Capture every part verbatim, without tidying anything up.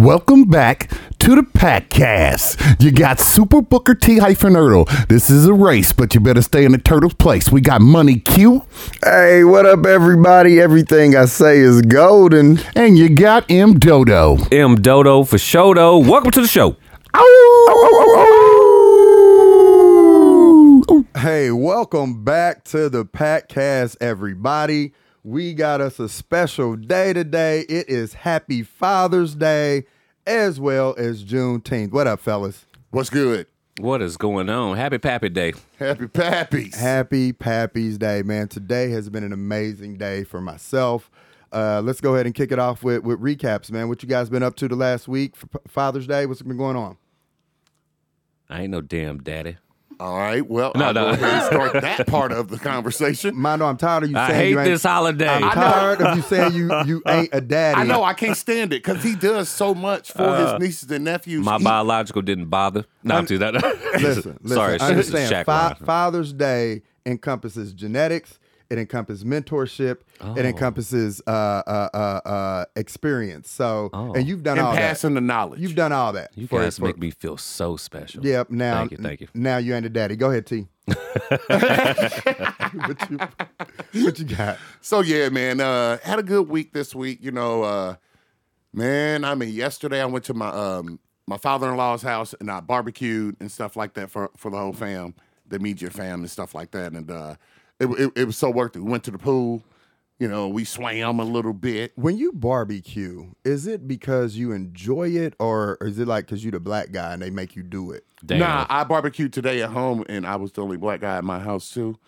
Welcome back to the Packcast. You got Super Booker T hyphen Ertl. This is a race, but you better stay in the turtle's place. We got Money Q. Hey, what up, everybody? Everything I say is golden. And you got M Dodo. M Dodo for Shodo. Welcome to the show. Hey, welcome back to the Packcast, everybody. We got us a special day today. It is Happy Father's Day as well as Juneteenth. What up, fellas? What's good? What is going on? Happy Pappy Day. Happy Pappies. Happy Pappy's Day, man. Today has been an amazing day for myself. Uh, let's go ahead and kick it off with, with recaps, man. What you guys been up to the last week for Father's Day? What's been going on? I ain't no damn daddy. All right, well, No, I'll no. go ahead and start that part of the conversation. Mondo, I'm tired of you I saying hate you ain't. this holiday. I'm tired of you saying you you ain't a daddy. I know, I can't stand it because he does so much for Uh, his nieces and nephews. My He- biological didn't bother. No, I'm too that. Listen, listen. Sorry, I understand. Shaq Fa- line. Father's Day encompasses genetics. It encompasses mentorship. Oh. It encompasses uh, uh, uh, uh, experience. So, Oh. and you've done and all passing that. the knowledge. You've done all that. You for- guys for- make me feel so special. Yep. Now, Thank you, thank you. Now you ain't a daddy. Go ahead, T. what, you, what you got? So yeah, man, uh, had a good week this week. You know, uh, man, I mean, yesterday I went to my um, my father-in-law's house and I barbecued and stuff like that for, for the whole fam, the immediate fam and stuff like that. And uh, it, it it was so worth it. We went to the pool. You know, we swam a little bit. When you barbecue, is it because you enjoy it, or is it like because you the black guy and they make you do it? Damn. Nah, I barbecued today at home, and I was the only black guy at my house too.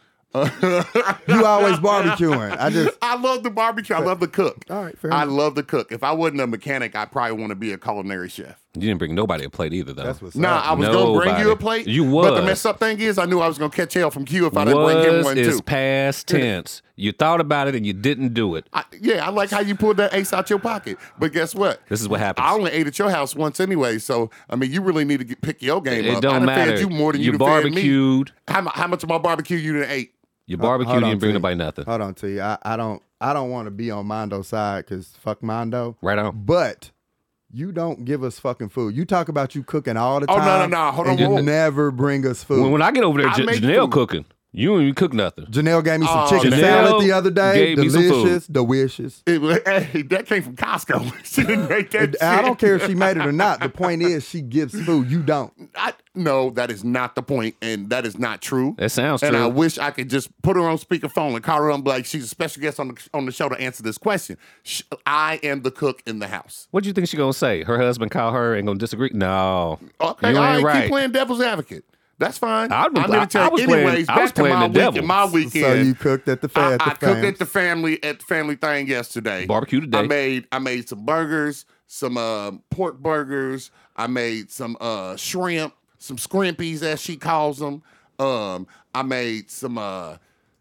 You always barbecuing. I just I love the barbecue. I love the cook. All right, fair I enough. love the cook. If I wasn't a mechanic, I probably want to be a culinary chef. You didn't bring nobody a plate either, though. That's what's Nah, up. I was gonna bring you Nobody. a plate. You But the was. messed up thing is, I knew I was gonna catch hell from Q if I didn't bring him Was one is too. past tense. You thought about it and you didn't do it. I, yeah, I like how you pulled that ace out your pocket. But guess what? This is what happens. I only ate at your house once anyway, so I mean, you really need to get, pick your game It up. I don't done matter. fed you more than you, you done fed me. barbecued. How, mu- how much of my barbecue you done ate? You barbecued. Hold You on, didn't bring T. nobody nothing. Hold on, T. I, I don't I don't want to be on Mondo's side because fuck Mondo. Right on. But you don't give us fucking food. You talk about you cooking all the Oh, time. no, no, no. Hold and on, You whoa. never bring us food. When, when I get over there, I J- make Janelle food. cooking. You don't even cook nothing. Janelle gave me some Oh, chicken Janelle salad the other day. gave me some food. Delicious, delicious. It was, hey, that came from Costco. She didn't make that I shit. don't care if she made it or not. The point is she gives food. You don't. I, no, that is not the point, and that is not true. That sounds and true. I wish I could just put her on speakerphone and call her up and be like, she's a special guest on the on the show to answer this question. Sh I am the cook in the house. What do you think she gonna say? Her husband call her and gonna disagree? No, Okay, you all ain't right, right. keep playing devil's advocate. That's fine. I was- I'm going to tell I you. was playing- Anyways, I was back to playing my the weekend. devil. My weekend. So you cooked at the I, fair. At the I cooked fams. at the family at the family thing yesterday. Barbecue today. I made I made some burgers, some uh, pork burgers. I made some uh, shrimp, some scrimpies as she calls them. Um, I made some uh,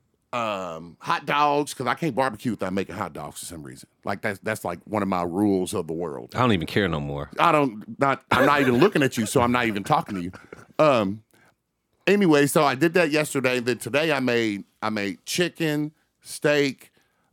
um, hot dogs because I can't barbecue without making hot dogs for some reason. Like that's that's like one of my rules of the world. I don't even care no more. I don't not I'm not even looking at you, so I'm not even talking to you. Um anyway, so I did that yesterday. Then today I made I made chicken, steak,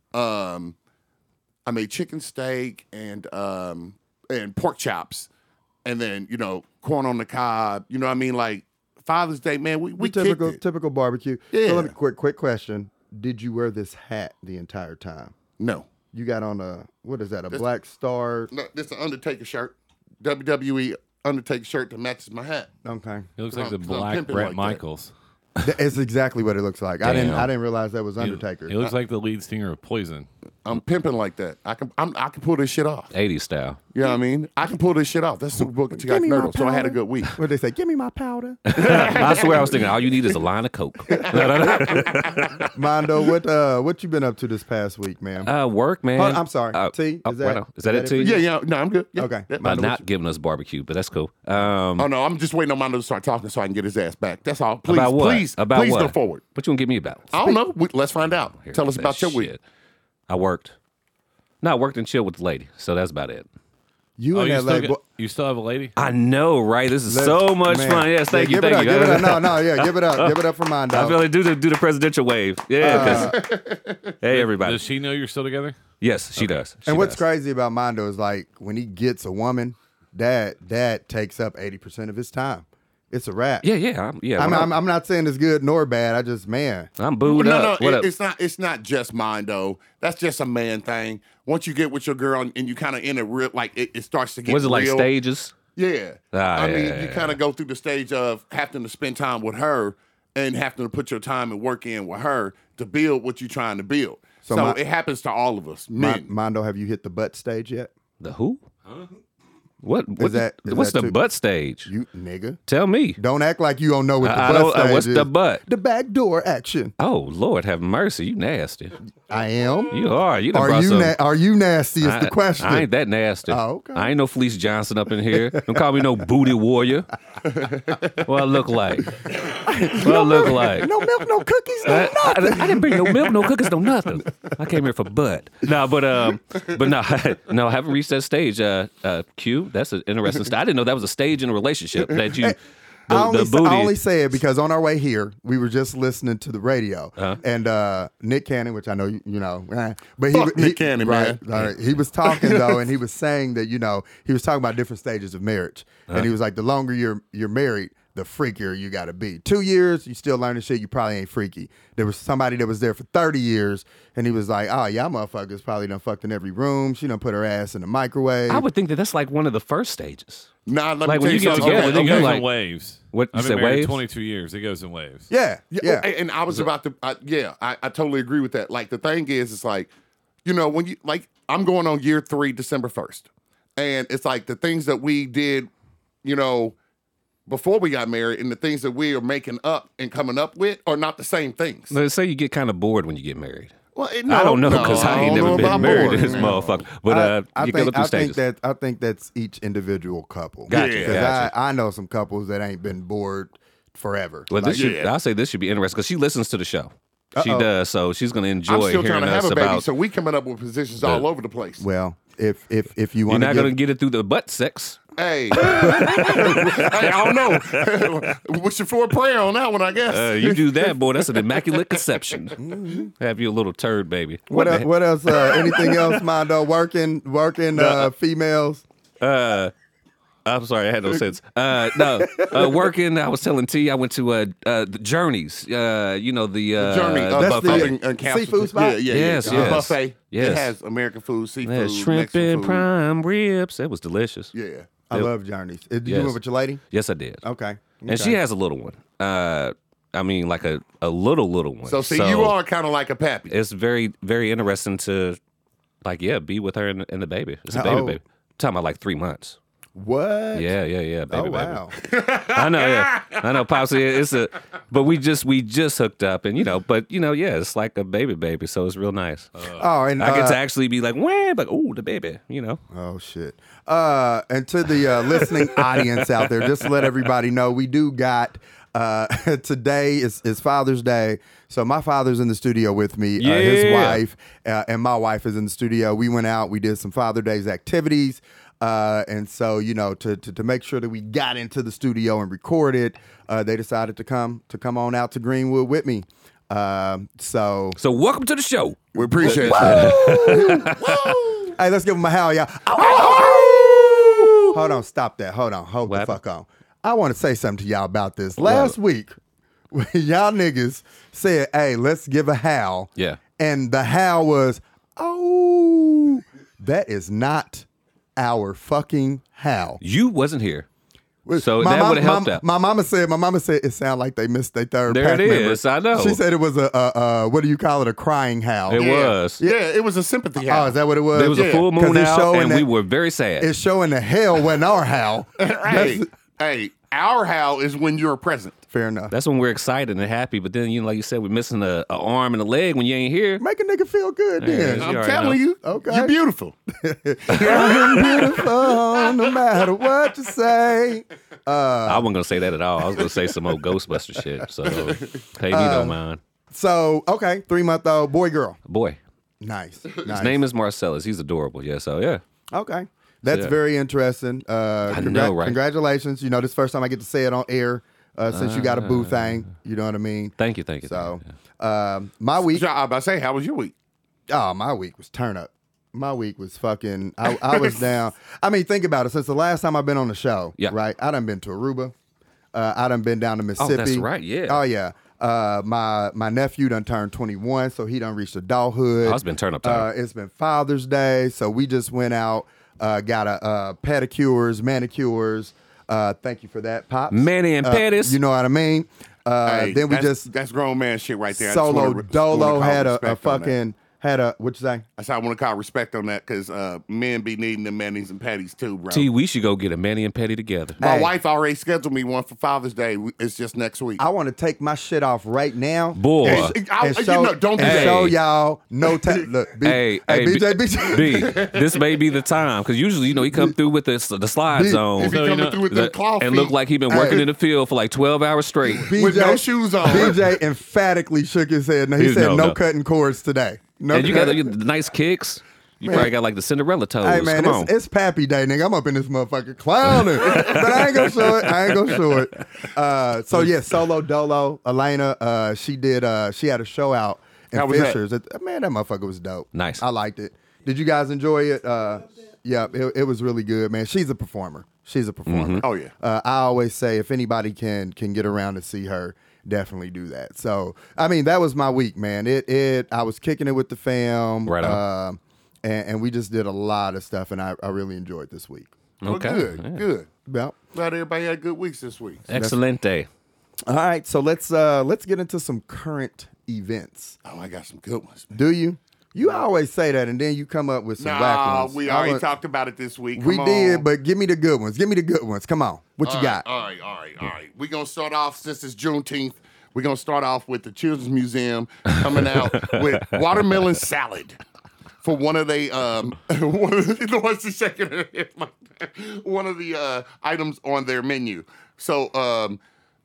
um I made chicken steak and um and pork chops. And then, you know, corn on the cob. You know what I mean? Like Father's Day, man, we, we The typical kicked it. typical barbecue. Yeah. So let me quick quick question. Did you wear this hat the entire time? No. You got on a what is that? A black star? No, this is an Undertaker shirt. W W E Undertaker shirt that matches my hat. Okay. It looks like the I'm- I'm black pimping Brett like that. Michaels. Th- It's exactly what it looks like. I didn't Damn. I didn't realize that was It- Undertaker. It, looks like the lead singer of Poison. I'm pimping like that. I can I'm, I can pull this shit off. eighties style. You know what I mean? I can pull this shit off. That's Super Booker T. Give me my Nerdle. So I had a powder. good week. What they say? Give me my powder. I swear I was thinking all you need is a line of Coke. Mondo, what uh what you been up to this past week, man? uh, work, man. Oh, I'm sorry. Uh, T, oh, is that- right on. is that is it, that it T? for Yeah, yeah. No, I'm good. Yeah. Okay. Yeah. By Mondo, what not giving us barbecue, but that's cool. Um, Oh no, I'm just waiting on Mondo to start talking so I can get his ass back. That's all. Please, about what? please, about please what? go forward. What you gonna give me about? I don't know. We, let's find out. Here, Tell us that about your week. shit. I worked. No, I worked and chilled with the lady. So that's about it. You Oh, and you that still, lady. got- you still have a lady? I know, right? This is Let's- so much man. fun. Yes, thank Yeah, you, give thank it you. up, Give it up. No, no, yeah, give it up. Give it up for Mondo. I feel like do the do the presidential wave. Yeah. 'cause- hey, everybody. Does she know you're still together? Yes, she does. She and what's does. crazy about Mondo is like when he gets a woman, that that takes up eighty percent of his time. It's a wrap. Yeah, yeah, I'm, yeah. I'm, when I'm, I'm not saying it's good nor bad. I just, man. I'm booed no, up. no, What it- up? it's not. It's not just mine though. That's just a man thing. Once you get with your girl and, and you kind of in a real, like it, it starts to get. Was it like real. stages? Yeah. Ah, I yeah, mean, yeah, you yeah. kind of go through the stage of having to spend time with her and having to put your time and work in with her to build what you're trying to build. So, So my- it happens to all of us, Mon- men. Mondo, have you hit the butt stage yet? The who? What? what that- is what's that the too- butt stage? You nigga. Tell me. Don't act like you don't know what the I- I butt don't- uh, stage what's is. the butt? The back door action. Oh Lord, have mercy! You nasty. I am. You are. You done Are brought you some- na- are you nasty is I, the question. I ain't that nasty. Oh, okay. I ain't no Felice Johnson up in here. Don't call me no booty warrior. What I look like? What I look like? no milk, no cookies, no I, nothing. I, I didn't bring no milk, no cookies, no nothing. I came here for butt. No, but um, but no, no, I haven't reached that stage. Uh, uh, Q, that's an interesting stage. I didn't know that was a stage in a relationship that you. The, I, only, the booty. I only say it because on our way here, we were just listening to the radio, Uh-huh. and uh, Nick Cannon, which I know you, you know, eh, but he, Fuck he Nick Cannon, right, man. right, he was talking though, and he was saying that you know he was talking about different stages of marriage, Uh-huh. and he was like, the longer you're you're married, the freakier you got to be. Two years, you still learning shit, you probably ain't freaky. There was somebody that was there for thirty years, and he was like, oh, y'all motherfuckers probably done fucked in every room. She done put her ass in the microwave. I would think that that's like one of the first stages. Nah, let Like, me when tell you get something. together, Okay, then It you're goes like- in waves. What, you I've said been married waves? twenty-two years. It goes in waves. yeah, Yeah, yeah. and- and I was about to, I, yeah, I, I totally agree with that. Like the thing is, it's like, you know, when you like, I'm going on year three, December first, and it's like the things that we did, you know, before we got married, and the things that we are making up and coming up with are not the same things. Let's say you get kind of bored when you get married. Well, it, I don't know no, because I ain't don't never know been about married bored. to this No. motherfucker. But uh, I, I you think, go through I stages. think that I think that's each individual couple. Gotcha, Yeah. Because gotcha. I, I know some couples that ain't been bored forever. Well, this Like, should, yeah. I'll say this should be interesting because she listens to the show. She Uh-oh. does, so she's going to enjoy I'm still hearing trying to have us a baby, about. so we coming up with positions all over the place. well, if if if you You're want not to going to get it through the butt sex. Hey, hey, I don't know. What's your for prayer on that one? I guess. Uh, you do that, boy. That's an immaculate conception. Have you a little turd baby. what the else, what else? Uh, anything else, Mondo? Working working uh, females. Uh, I'm sorry, I had no sense. Uh, no, uh, working. I was telling T. I went to uh, uh, the Journeys. Uh, you know the, uh, Journey, uh, That's buffet the and, and council- seafood spot? Yeah, yeah, Yes, yeah. yes. Buffet. Yes. It has American food, seafood, yeah, shrimp Mexican and food. prime ribs. It was delicious. Yeah. I Yep. love journeys. Uh, Did you Yes. went with your lady? Yes, I did. Okay. And she has a little one. Uh, I mean, like a, a little little one. So see, you are kind of like a pappy. It's very very interesting to, like, yeah, be with her and, and the baby. It's a How baby old? baby. I'm talking about like three months. What? Yeah, yeah, yeah, baby, Oh baby. wow. I know, yeah, I know, Pops. It's a, but we just we just hooked up, and you know, but you know, yeah, it's like a baby, baby, so it's real nice. Oh, and I get uh, to actually be like, wah, like, oh, the baby, you know. Oh shit! Uh, and to the uh, listening audience out there, just to let everybody know, we do got uh, today is, is Father's Day, so my father's in the studio with me. Uh, his Yeah. wife uh, and my wife is in the studio. We went out, we did some Father Day's activities, uh, and so you know to, to to make sure that we got into the studio and recorded, uh, they decided to come to come on out to Greenwood with me. Um, so So welcome to the show. We appreciate it. hey, let's give them a howl, y'all. Hold on, stop that. Hold on, hold What the happened? fuck on. I want to say something to y'all about this. Last week, when y'all niggas said, "Hey, let's give a howl," Yeah. and the howl was, "Oh, that is not our fucking howl." You wasn't here, so My that mom- would have helped my, out. My mama said, "My mama said it sounded like they missed their third There pack it member." is, I know. She said it was a, a, a what do you call it? A crying howl. It Yeah. was. Yeah, it was a sympathy Oh, howl. is that what it was? There was a Yeah. full 'Cause moon it's out, showing and that- we were very sad. It's showing the hell wasn't our howl. hey, hey, our howl is when you're present. Fair enough. That's when we're excited and happy. But then, you know, like you said, we're missing a, a arm and a leg when you ain't here. Make a nigga feel good then. Yeah. I'm You already telling know. you, Okay. you're beautiful. I'm beautiful no matter what you say. I wasn't gonna say that at all. I was gonna say some old Ghostbuster shit. So pay me Uh, no mind. So, okay, three month old boy, girl. Boy, Nice. his nice. name is Marcellus. He's adorable. Yeah. So yeah. Okay. That's Yeah. very interesting. Uh, I know, right? Congratulations. You know, this is the first time I get to say it on air uh, since you got a boo thing. You know what I mean? Thank you. Thank you. So, thank you. um, my week, So I was about to say, how was your week? oh, my week was turn up. my week was fucking. I, I was down. I mean, think about it. Since the last time I've been on the show, Yeah. right? I done been to Aruba. Uh, I done been down to Mississippi. that's right, yeah. Oh yeah. Uh, my my nephew done turned twenty-one, so he done reached adulthood. Oh, it's been turn up Uh, time. it's been Father's Day, so we just went out, uh, got a uh, pedicures, manicures. Uh, thank you for that, Pops. Manny and Uh, Pettis. You know what I mean? Uh, Hey, then we that's, just that's grown man shit right there. I just solo wanna re- just dolo wanna call had a, a respect on that. fucking had a what you say? That's how I want to call respect on that because uh, men be needing them mannies and patties too, bro. T, we should go get a Manny and Petty together. My Hey. wife already scheduled me one for Father's Day. It's just next week. I want to take my shit off right now. Boy. And- I- And you show, know, don't do and that. show y'all no time. Look, B, Hey, hey, B J, B- B J. B, this may be the time because usually, you know, he come through with the the slide B- zone If he So, you coming know, through with them the- claw and look feet like he been working Hey. in the field for like twelve hours straight. B J, with no shoes on. B J emphatically shook his head. No, he He's- said no, no, no. cutting cords today. No, And you got cut- the, the nice kicks. You Man. probably got like the Cinderella toes. Hey man, Come on. it's, it's Pappy Day, nigga. I'm up in this motherfucker clowning, but I ain't gonna show it. I ain't gonna show it. Uh, so yeah, solo dolo. Elena, uh, she did. Uh, she had a show out in How was that? Fishers. It- man, that motherfucker was dope. Nice. I liked it. Did you guys enjoy it? Uh, yeah, it, it was really good, man. She's a performer. She's a performer. Oh, yeah. Uh, I always say if anybody can can get around to see her, definitely do that. So I mean, that was my week, man. It it. I was kicking it with the fam. Right on. Uh, and, and we just did a lot of stuff, and I, I really enjoyed this week. Well, Okay. good, Yeah. good. Well, Glad everybody had good weeks this week. Excelente. all right, so let's uh let's get into some current events. Oh, I got some good ones. Do you? You always say that, and then you come up with some whack Nah, ones. we I already want- talked about it this week. We Come did, on. but give me the good ones. Give me the good ones. Come on, what you All got? right, all right, all right, all right. We're going to start off, since it's Juneteenth, we're going to start off with the Children's Museum coming out with watermelon salad for one of the, um, one of the, what's the second, one of the uh, items on their menu. So um,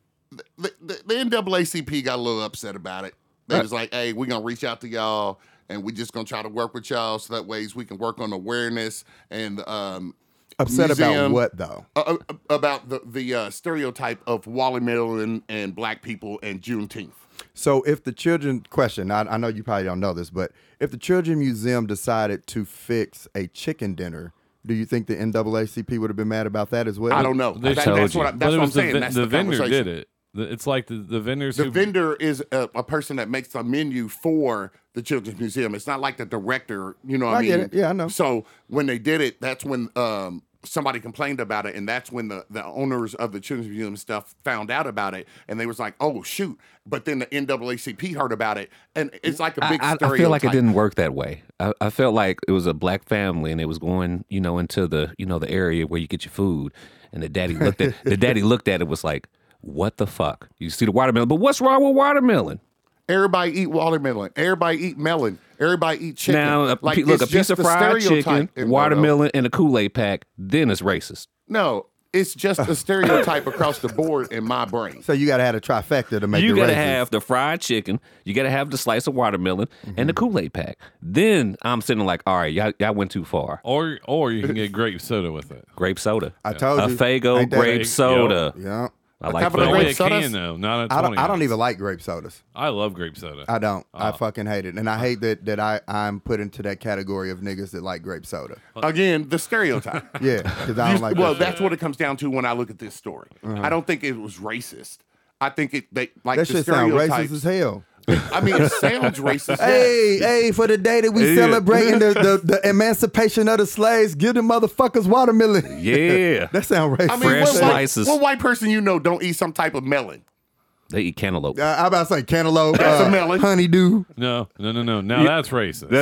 the, the, the N double A C P got a little upset about it. They Right. was like, hey, we're going to reach out to y'all, and we're just going to try to work with y'all so that ways we can work on awareness and um, Upset about museum- what though? uh, uh, about the the uh, stereotype of watermelon and black people and Juneteenth. So if the children question, I, I know you probably don't know this, but if the Children Museum decided to fix a chicken dinner, do you think the N double A C P would have been mad about that as well? I don't know. They That- told that's you. what, I, But that's it what I'm was the, saying. ven- That's the the, vendor conversation. did it. The- It's like the, the vendors The who vendor is a, a person that makes a menu for the Children's Museum. It's not like the director, you know what I, I mean? get it. Yeah, I know. So when they did it, that's when um, somebody complained about it, and that's when the, the owners of the Children's Museum stuff found out about it, and they was like, oh, shoot. But then the N double A C P heard about it, and it's like a I, big I, I stereotype. feel like it didn't work that way. I, I felt like it was a black family and it was going, you know, into the, you know, the area where you get your food. And the daddy looked at the daddy looked at it was like, what the fuck? You see the watermelon, but what's wrong with watermelon? Everybody eat watermelon. Everybody eat melon. Everybody eat chicken. Now, a, like, pe- look, a it's piece just of the fried stereotype chicken, in there, watermelon, and a Kool-Aid pack, then it's racist. No, it's just a stereotype across the board in my brain. So you got to have a trifecta to make You it gotta racist. have the fried chicken, you gotta have the slice of watermelon, and the Kool-Aid pack. Then I'm sitting like, all right, y'all, y'all went too far. or or you can get grape soda with it. Grape soda. I told a you. Fago Ain't that- grape Yep. soda. Yeah. I like couple of Fago. Only grape a sodas? can though, not a I twenty. don't. I don't ounce. even like grape sodas. I love grape soda. I don't. Oh. I fucking hate it, and I hate that that I I'm put into that category of niggas that like grape soda. Again, the stereotype. Yeah, because I don't like. well, that shit. that's what it comes down to when I look at this story. I don't think it was racist. I think it they like that the shit sound stereotypes. racist as hell. I mean, it sounds racist. Hey, hey, for the day that we Yeah. celebrating the, the, the emancipation of the slaves, give them motherfuckers watermelon. Yeah. That sound racist. I mean, Fresh what white, slices. what white person you know don't eat some type of melon? They eat cantaloupe. Uh, I about to say cantaloupe, That's a uh, melon. honeydew, No, no, no, no. Now that's racist.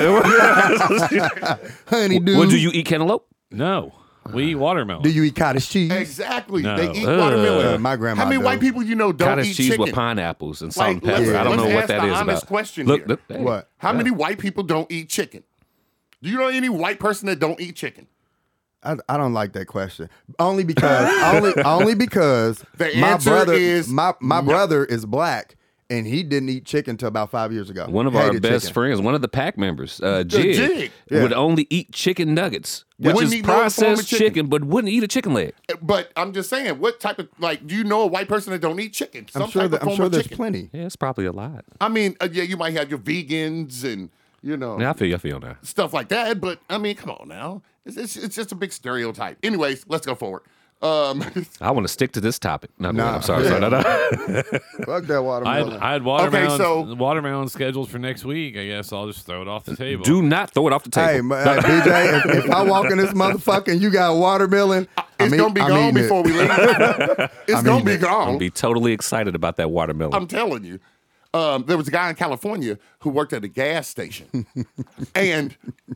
honeydew. Well, do you eat cantaloupe? No, we eat watermelon. Do you eat cottage cheese? Exactly. No. They eat Ugh. watermelon. Uh, my grandma How many does. white people you know don't Cottage eat cheese chicken? with pineapples and salt Like, and pepper. let's- I don't know let's what ask that the is honest about. question Look, here. look, hey. What? How many white people don't eat chicken? Do you know any white person that don't eat chicken? I, I don't like that question. Only because only only because The my answer brother is my my no. brother is black and he didn't eat chicken until about five years ago. One of our Hated best chicken. friends, one of the pack members, uh, Jig, Jig. would Yeah. only eat chicken nuggets, which Wouldn't is eat no other form of processed chicken. chicken. but wouldn't eat a chicken leg. But I'm just saying, what type of like? Do you know a white person that don't eat chicken? Some I'm sure type that, of I'm form sure of there's chicken. plenty. Yeah, it's probably a lot. I mean, uh, yeah, you might have your vegans and you know, Yeah, I feel you. I feel that. stuff like that. But I mean, come on now, it's, it's, it's just a big stereotype. Anyways, let's go forward. Um, I want to stick to this topic. No, go Nah. ahead. I'm sorry. sorry. No, no. Fuck that I had, watermelon. I had watermelon, so- watermelon scheduled for next week. I guess I'll just throw it off the table. Do not throw it off the table. Hey, ma- uh, B J, if, if I walk in this motherfucker and you got watermelon, it's I'm gonna eat- be I'm gone eating it. before we leave. It's I'm gonna eating be it. I'm gone. gonna be totally excited about that watermelon. I'm telling you. Um, there was a guy in California who worked at a gas station, and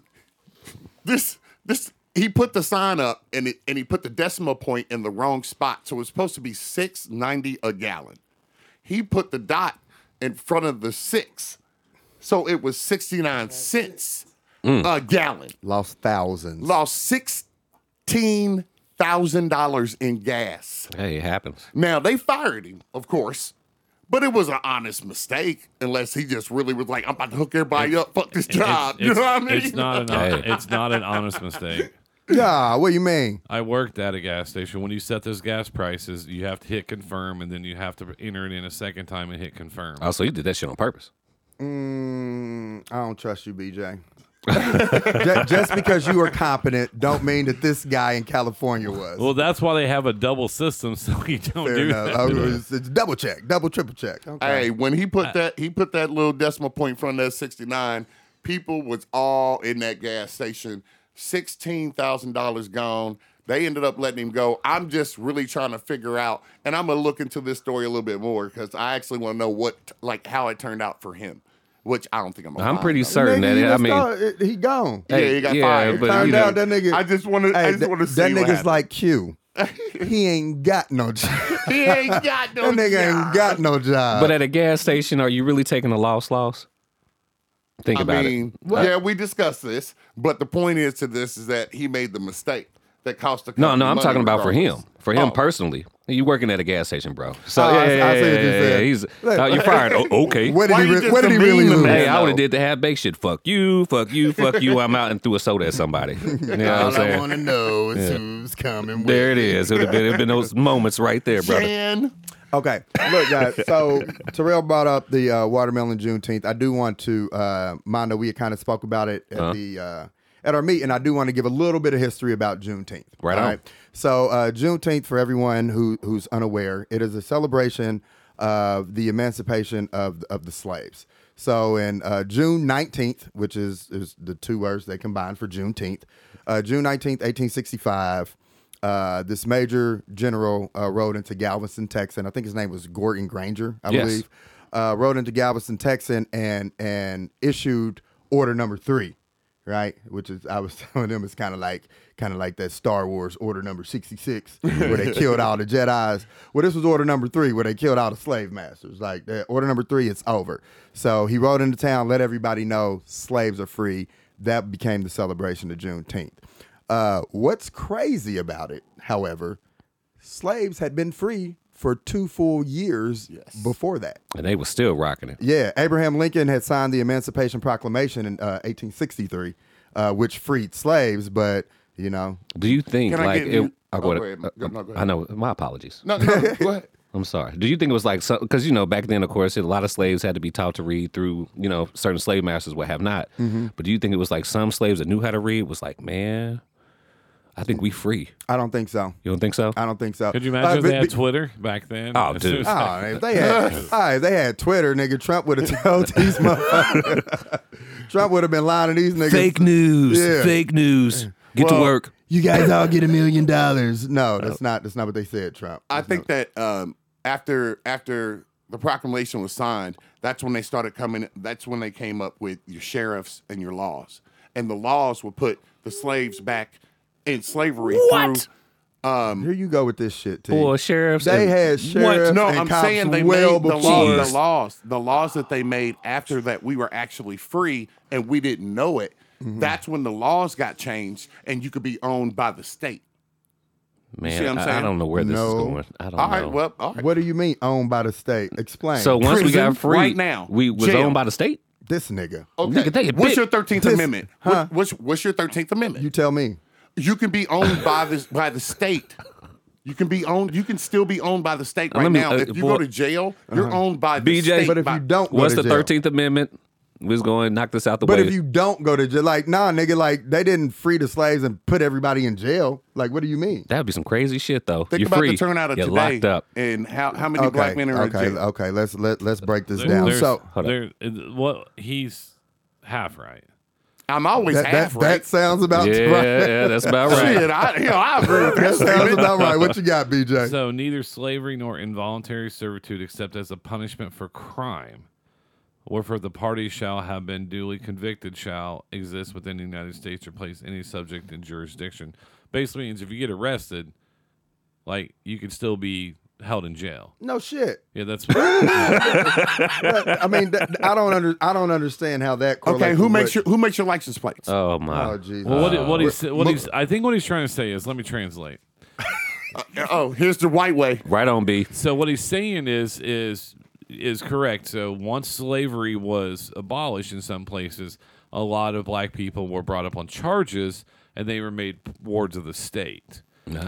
this this he put the sign up and it, and he put the decimal point in the wrong spot, so it was supposed to be six ninety a gallon. He put the dot in front of the six, so it was sixty nine cents a gallon. Lost thousands. Lost sixteen thousand dollars in gas. Hey, it happens. Now, they fired him, of course, but it was an honest mistake, unless he just really was like, I'm about to hook everybody up, fuck this job. It's, you know what I mean? it's not an Hey. it's not an honest mistake. Yeah, what you mean? I worked at a gas station. When you set those gas prices, you have to hit confirm, and then you have to enter it in a second time and hit confirm. Oh, so you did that shit on purpose. Mm, I don't trust you, B J. just, just because you are competent, don't mean that this guy in California was. Well, that's why they have a double system, so you don't Fair do enough. that. Oh, it's, it's double check, double triple check. Okay. Hey, when he put that he put that little decimal point in front of that sixty-nine, people was all in that gas station. sixteen thousand dollars gone. They ended up letting him go. I'm just really trying to figure out, and I'm gonna look into this story a little bit more because I actually want to know what, like, how it turned out for him, which I don't think I'm. Gonna I'm find pretty out. certain Nigga, that he it, I just mean, thought- he gone. Yeah, he got yeah, fired. but Turned you know, out that nigga. I just want to. I Hey, just that, want to see that what nigga's happened. like Q. He ain't got no job. He ain't got no. That nigga job. ain't got no job. but at a gas station, are you really taking a loss loss? Think I about mean, it. yeah, we discussed this, but the point is to this is that he made the mistake that cost the No, company no, I'm money talking about for him. regardless. For him Oh. personally. You working at a gas station, bro. So Oh, I- yeah, I yeah, see yeah, what you yeah, said. yeah. He's Look. oh, you're fired. Oh, okay. what did Why he? you Re- just what did he really demean the lose? man? Hey, I would No. have did the half baked shit. Fuck you, fuck you, fuck you. I'm out and threw a soda at somebody. You know what I'm saying? to know is who's coming. There it is. It would have been, it'd been those moments right there, brother. Jan, Okay, look, guys. So Terrell brought up the uh, watermelon Juneteenth. I do want to, uh, Mondo, we kind of spoke about it at Uh-huh. the uh, at our meet, and I do want to give a little bit of history about Juneteenth. Right all on. So uh, Juneteenth, for everyone who who's unaware, it is a celebration of the emancipation of of the slaves. So in uh, June nineteenth, which is is the two words they combine for Juneteenth, uh, June nineteenth, eighteen sixty-five. Uh, this major general uh, rode into Galveston, Texas. I think his name was Gordon Granger, I Yes. believe. Uh, rode into Galveston, Texas, and and issued order number three, right? Which is I was telling them it's kind of like kind of like that Star Wars order number sixty-six, where they killed all the Jedis. Well, this was order number three, where they killed all the slave masters. Like that, order number three, it's over. So he rode into town, let everybody know slaves are free. That became the celebration of Juneteenth. Uh, what's crazy about it, however, slaves had been free for two full years before that. And they was still rocking it. Yeah, Abraham Lincoln had signed the Emancipation Proclamation in uh, eighteen sixty-three, uh, which freed slaves, but, you know, Do you think Can I like get it? you- I'll oh, go go ahead. ahead. Go- no, go I ahead. know. My apologies. no, no, go ahead. I'm sorry. Do you think it was like because you know back then, of course, a lot of slaves had to be taught to read through you know certain slave masters would have not. Mm-hmm. But do you think it was like some slaves that knew how to read was like, man, I think we free. I don't think so. You don't think so? I don't think so. Could you Uh, imagine if but- they had but- Twitter back then? Oh, As dude. soon as Oh, if they had, oh, if they had Twitter, nigga, Trump would have told these motherfuckers. Trump would have been lying to these niggas. Fake news. Yeah. Fake news. Get to Well, work. You guys all get a million dollars. No, that's not. That's not what they said, Trump. I That's think that um, after after the proclamation was signed, that's when they started coming. That's when they came up with your sheriffs and your laws, and the laws would put the slaves back in slavery What? through. Um, Here you go with this shit, T. Boy, sheriffs. They and- had sheriffs no, and I'm cops saying they well made the, before. law, the laws, the laws that they made after that we were actually free and we didn't know it. Mm-hmm. That's when the laws got changed, and you could be owned by the state. Man, see what I'm I, I saying? don't know where this No. is going. I don't All know. right, well, all right. What do you mean owned by the state? Explain. so once we Prison got free, right now. we was Jail. owned by the state. this nigga, Okay. Nigga, they a what's bit- your thirteenth This- Amendment? huh? What, what's what's your thirteenth Amendment? you You, tell me. can be owned by the by the state. You can be owned. You can still be owned by the state Uh, right let me- now. uh, if you boy- go to jail, you're owned by the B J, state. But if by- you don't, go What's to the jail. thirteenth Amendment? We was going to knock this out the But way. if you don't go to jail, like, nah, nigga, like, they didn't free the slaves and put everybody in jail. Like, what do you mean? That'd be some crazy shit, though. Think You're about free. the turnout of You're today locked up. and how, how many Okay, black men are okay, in jail. okay. Let's let let's break this There- down. there's- So Hold on. there, it- well, he's half right. I'm always that, half that, right. that sounds about Yeah, right. yeah, that's about right. Shit, I, you know, I agree with that That sounds statement. about right. What you got, B J? So neither slavery nor involuntary servitude, except as a punishment for crime, wherefore the party shall have been duly convicted, shall exist within the United States or place any subject in jurisdiction. Basically means if you get arrested, like you could still be held in jail. No shit. Yeah, that's But, I mean, th- I don't under I don't understand how that. Okay, correlates who with makes what- your who makes your license plates? Oh, my. Oh Jesus. well, what, what he's what look- he's I think what he's trying to say is, let me translate. oh, here's the white way. Right on, B. So what he's saying is is is correct. So once slavery was abolished in some places, a lot of black people were brought up on charges and they were made wards of the state.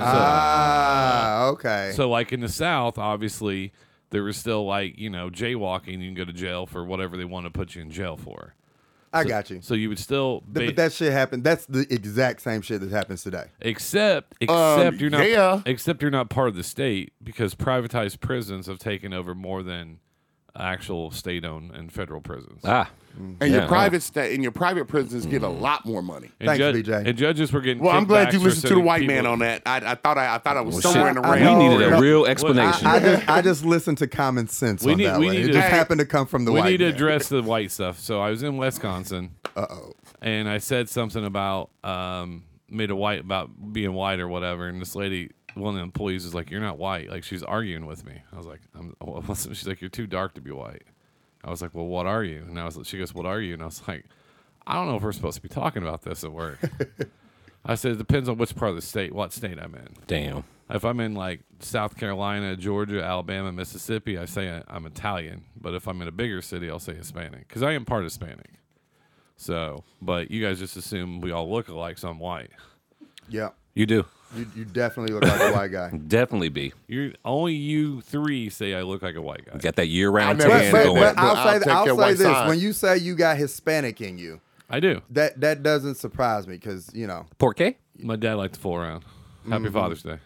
Ah, okay. So like in the South, obviously there was still like, you know, jaywalking, you can go to jail for whatever they want to put you in jail for. I got you. So you would still Th- ba- but that shit happened. That's the exact same shit that happens today. except except Um, you're not yeah. except you're not part of the state because privatized prisons have taken over more than actual state-owned and federal prisons. Ah. And Yeah, your private sta- and your private prisons get a lot more money. And Thanks, ju- B J. And judges were getting. Well, I'm glad you kickbacks for listened to the sending white people- man on that. I, I thought I, I thought I was Well, somewhere shit. in the I range. We needed a no. real I, explanation. I just I just listened to common sense We on need- that we one. need It to- just happened to come from the We white need to man. address the white stuff. So I was in Wisconsin. Uh oh. And I said something about um, made a white about being white or whatever, and this lady, one of the employees, is like, "You're not white." Like she's arguing with me. I was like, I'm, "She's like, you're too dark to be white." I was like, "Well, what are you?" And I was, she goes, "What are you?" And I was like, "I don't know if we're supposed to be talking about this at work." I said, "It depends on which part of the state, what state I'm in. Damn. If I'm in like South Carolina, Georgia, Alabama, Mississippi, I say I'm Italian. But if I'm in a bigger city, I'll say Hispanic because I am part Hispanic." So, but you guys just assume we all look alike, so I'm white. Yeah. You do. You, you definitely look like a white guy. Definitely B. You're only you three say I look like a white guy. Got that year-round I never tan But, said but, going. but But I'll I'll say take I'll your say white this: side. when you say you got Hispanic in you, I do. that that doesn't surprise me because you know. Porque? My dad liked to fool around. Happy Father's Day.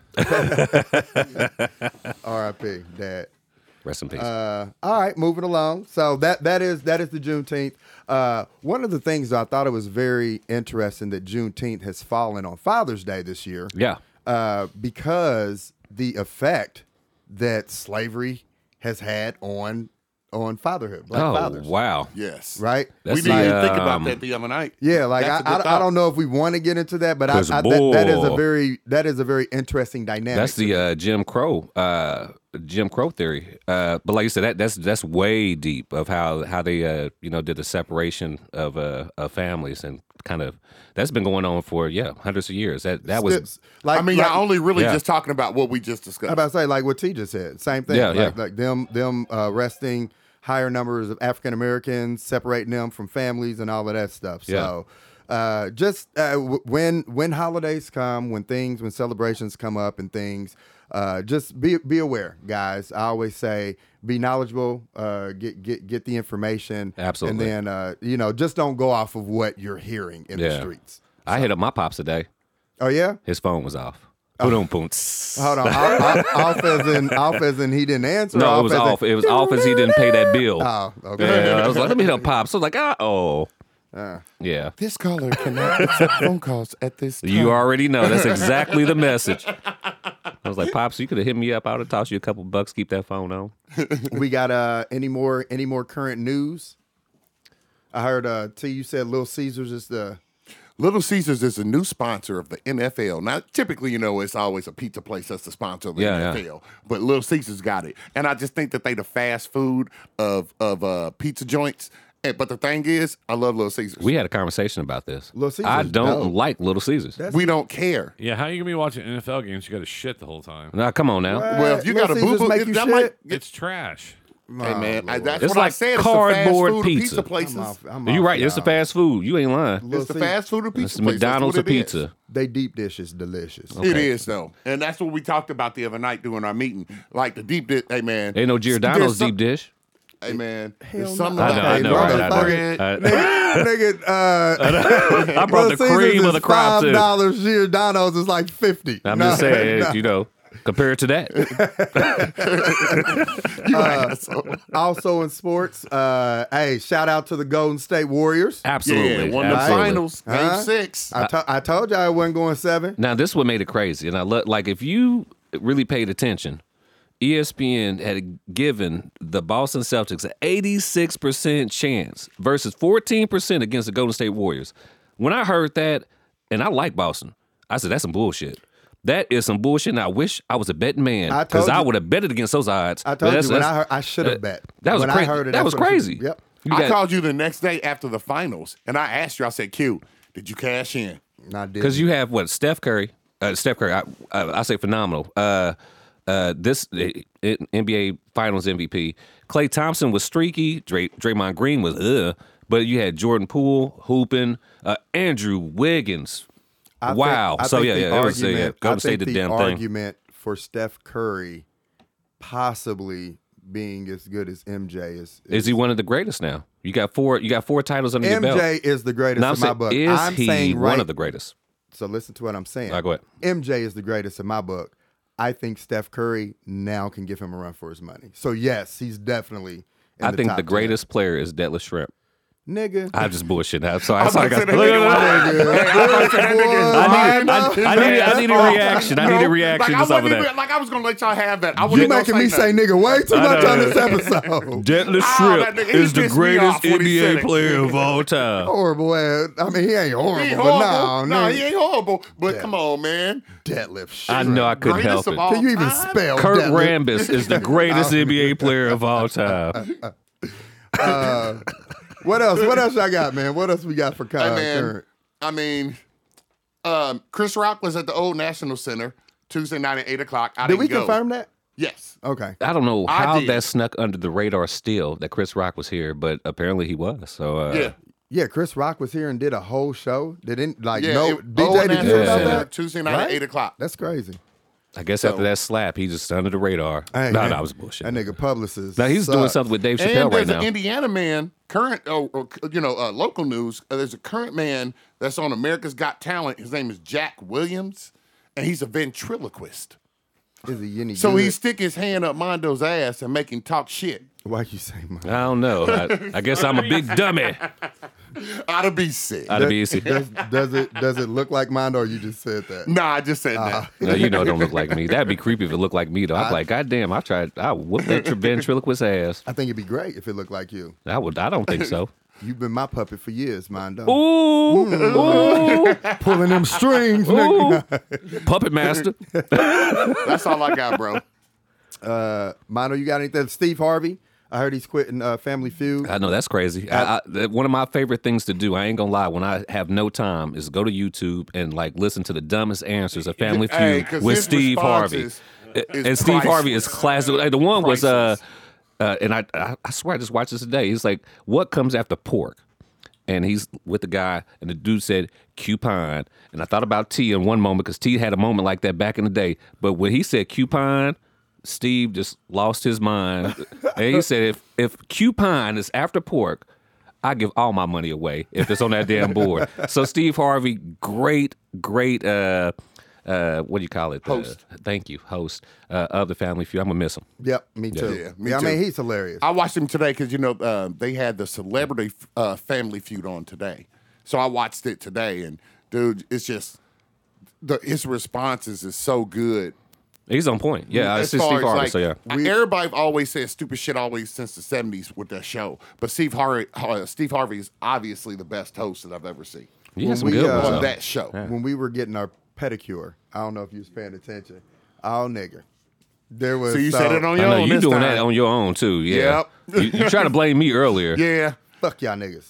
R I P Dad. Rest in peace. Uh, all right, moving along. So that that is that is the Juneteenth. Uh, one of the things I thought it was very interesting that Juneteenth has fallen on Father's Day this year. yeah. Uh, because the effect that slavery has had on on fatherhood, black Oh, fathers. wow. Yes. Right? That's we didn't the, even think about um, that the other night. Yeah, like I, That's a good I, I thought. don't know if we want to get into that, but I, I, 'Cause, that, that is a boy. very that is a very interesting dynamic. That's the uh, Jim Crow, uh, Jim Crow theory. Uh, but like you said, that that's that's way deep of how how they uh, you know did the separation of uh, of families and kind of that's been going on for yeah hundreds of years. That that was Stips. like I mean, like, y'all only really Yeah. just talking about what we just I'm discussed. about to say like what T just said. Same thing. Yeah, like, yeah. like them them uh, arresting higher numbers of African Americans, separating them from families and all of that stuff. So uh, just uh, w- when when holidays come, when things, when celebrations come up and things, uh, just be be aware, guys. I always say be knowledgeable, uh, get get get the information, Absolutely. and then uh, you know just don't go off of what you're hearing in the Yeah. streets. I hit up my pops today. Oh yeah. His phone was off. Boom, boom. Hold on, off, off, off as in off as in he didn't answer. or No, it was as in- off. It was off as he didn't pay that bill. Oh, okay. Yeah, I was like, let me hit up pops. I was like, ah, oh, Uh, yeah. This caller cannot accept phone calls at this time. You already know. That's exactly the message. I was like, pops, you could have hit me up. I would have tossed you a couple bucks. Keep that phone on. we got uh any more any more current news? I heard uh T you said Little Caesars is the Little Caesars is a new sponsor of the N F L. Now, typically, you know, it's always a pizza place that's the sponsor of the Yeah, N F L. yeah. But Little Caesars got it. And I just think that they the fast food of of uh, pizza joints. And, but the thing is, I love Little Caesars. We had a conversation about this. Little Caesars I don't dope. like Little Caesars. That's- we don't care. Yeah, how you gonna be watching N F L games? You got to shit the whole time. Now, come on now. What? Well, if you Little got a Caesars boo-boo, make it- you that shit? might- It's trash. Hey, man, I, that's It's what I like said. It's cardboard the fast food pizza. pizza places. I'm off, I'm You're off, right. It's the y'all. fast food. You ain't lying. Little It's the Caesars, fast food or pizza It's place. That's McDonald's what or it is. pizza. They deep dish is delicious. It is though, and that's what we talked about the other night during our meeting. Like the deep dish. Hey man, Ain't no there's Giordano's some- deep dish. Hey man, Hell there's something no. I about know, I know, right? I know. bread. I- Nigga, uh, I brought the Little cream Caesars of the is crop five too. dollars. Giordano's is like fifty. I'm No, just saying, no. you know, compare it to that. Also in sports, uh, hey, shout out to the Golden State Warriors. Absolutely, Yeah, won the absolutely. finals, game Huh? six. I, to- I told you I wasn't going seven. Now this what made it crazy, and I lo- like if you really paid attention, E S P N had given the Boston Celtics an eighty-six percent chance versus fourteen percent against the Golden State Warriors. When I heard that, and I like Boston, I said that's some bullshit. That is some bullshit, and I wish I was a betting man I because told I you- would have betted against those odds. I But told that's- you when that's- I heard, I should have uh, bet. That was when crazy. I heard it, that that's was what I should've- crazy. Yep. You I got- called you the next day after the finals, and I asked you. I said, "Q, did you cash in?" I did. Because you have what Steph Curry, uh, Steph Curry, I, I, I say phenomenal. Uh, uh, this uh, N B A Finals M V P. Klay Thompson was streaky. Dray, Draymond Green was ugh. But you had Jordan Poole hooping. Uh, Andrew Wiggins. I think- wow. I so think yeah, the yeah, it was, uh, yeah. argument- Golden I State think did the the damn thing. argument for Steph Curry possibly being as good as M J is. Is he one of the greatest now? You got four. You got four titles under your M belt. J is the greatest Now I'm in my saying, book. is I'm he saying right. one of the greatest? So listen to what I'm saying. All right, go ahead. M J is the greatest in my book. I think Steph Curry now can give him a run for his money. So yes, he's definitely. In I the think top the ten. greatest player is Detlef Shrimp. Nigga. I'm just bullshitting. I'm sorry. I'm I'm sorry. about to guys. say that Look, nigga look, look. Hey, I'm about to say that nigga is I need, lying. I, I need, I need a reaction. I need a No, reaction like, to I some of wasn't that. even- Like I was gonna let y'all have that. I You wasn't gonna making me say nothing. nigga way too I much know. on this episode. Detlef Ah, Shrimp that nigga, he is the pissed me greatest off when N he B said A it. player of all time. Horrible ass. I mean, he ain't horrible, He ain't but horrible. no, No, nigga. he ain't horrible. But Yeah. come on, man. Deadlift shit. I know I couldn't Greatest help of it. all Can you even time? spell Kurt deadlift? Rambis is the greatest N B A player of all time. What else? What else I got, man? What else we got for Hey, uh, man. current? I mean, um, Chris Rock was at the Old National Center Tuesday night at eight o'clock. I Did didn't we go. confirm that? Yes. Okay. I don't know I how did. that snuck under the radar still that Chris Rock was here, but apparently he was. So uh, Yeah. Yeah, Chris Rock was here and did a whole show. Didn't like Yeah. no it- D Old J. Did you National know about Center, that? Tuesday night Right? at eight o'clock. That's crazy. I guess So- after that slap, he just under the radar. Hey, no, man, no, I was bullshit. That nigga publicist. Now he's doing sucks. something with Dave Chappelle And right there's now. an Indiana man, current, oh, oh, you know, uh, local news. Uh, there's a current man that's on America's Got Talent. His name is Jack Williams, and he's a ventriloquist. Is he any So good? he stick his hand up Mondo's ass and make him talk shit. Why you say man? I don't know. I, I guess I'm a big dummy. Ought to be sick. I'd be easy. Does, does it does it look like mine or you just said that? Nah, I just said Uh, that. No, you know it don't look like me. That'd be creepy if it looked like me though. I'd be like, God damn, I tried. I whooped that tri- ventriloquist ass. I think it'd be great if it looked like you. I would. I don't think so. You've been my puppet for years, Mondo. Ooh, ooh, Pulling them strings, ooh. nigga. Puppet master. That's all I got, bro. Uh, Mondo, you got anything? Steve Harvey. I heard he's quitting uh, Family Feud. I know that's crazy. I, I, that- one of my favorite things to do, I ain't gonna lie, when I have no time, is go to YouTube and like listen to the dumbest answers of Family Feud Hey, 'cause with his Steve Harvey. responses and is Steve Harvey is priceless. classic. Like, the one was uh, Priceless. uh, and I, I I swear I just watched this today. He's like, what comes after pork? And he's with the guy, and the dude said cupine. And I thought about T in one moment because T had a moment like that back in the day. But when he said cupine, Steve just lost his mind. And he said, if if cupine is after pork, I give all my money away if it's on that damn board. So Steve Harvey, great, great, uh, uh, what do you call it? Host. Uh, thank you, host uh, of the Family Feud. I'm gonna miss him. Yep, me too. Yeah, me I too. mean, he's hilarious. I watched him today because you know uh, they had the Celebrity uh, Family Feud on today, so I watched it today, and dude, it's just the his responses is so good. He's on point. Yeah, As it's just far Steve as, Harvey. like, So yeah. I- everybody always says stupid shit always since the seventies with that show, but Steve Harvey, uh, Steve Harvey is obviously the best host that I've ever seen He has When some we, good uh, ones. on though. that show. When we were getting our pedicure, I don't know if you was paying attention. Oh, nigga. There was. So you said it on I your know own. you this doing time. that on your own too. Yeah. Yep. You, you try to blame me earlier. Yeah, Fuck y'all niggas.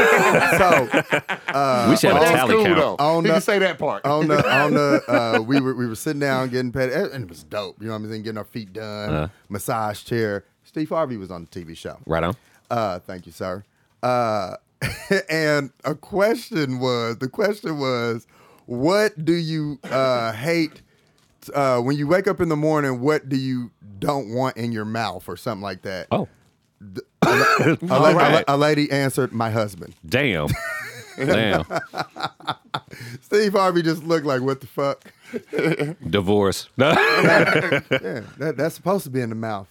so we should have but a that's tally cool count. though. On you the- can say that part. on the on the uh, we were we were sitting down getting pedi, and it was dope. You know what I'm saying? Getting our feet done, Uh-huh. massage chair. Steve Harvey was on the T V show. Right on. Uh, thank you, sir. Uh, and a question was the question was, what do you uh, hate uh, when you wake up in the morning? What do you don't want in your mouth or something like that? Oh. A, la- All right. a lady answered, my husband. Damn. Damn. Steve Harvey just looked like, what the fuck? Divorce. Yeah, that, that's supposed to be in the mouth.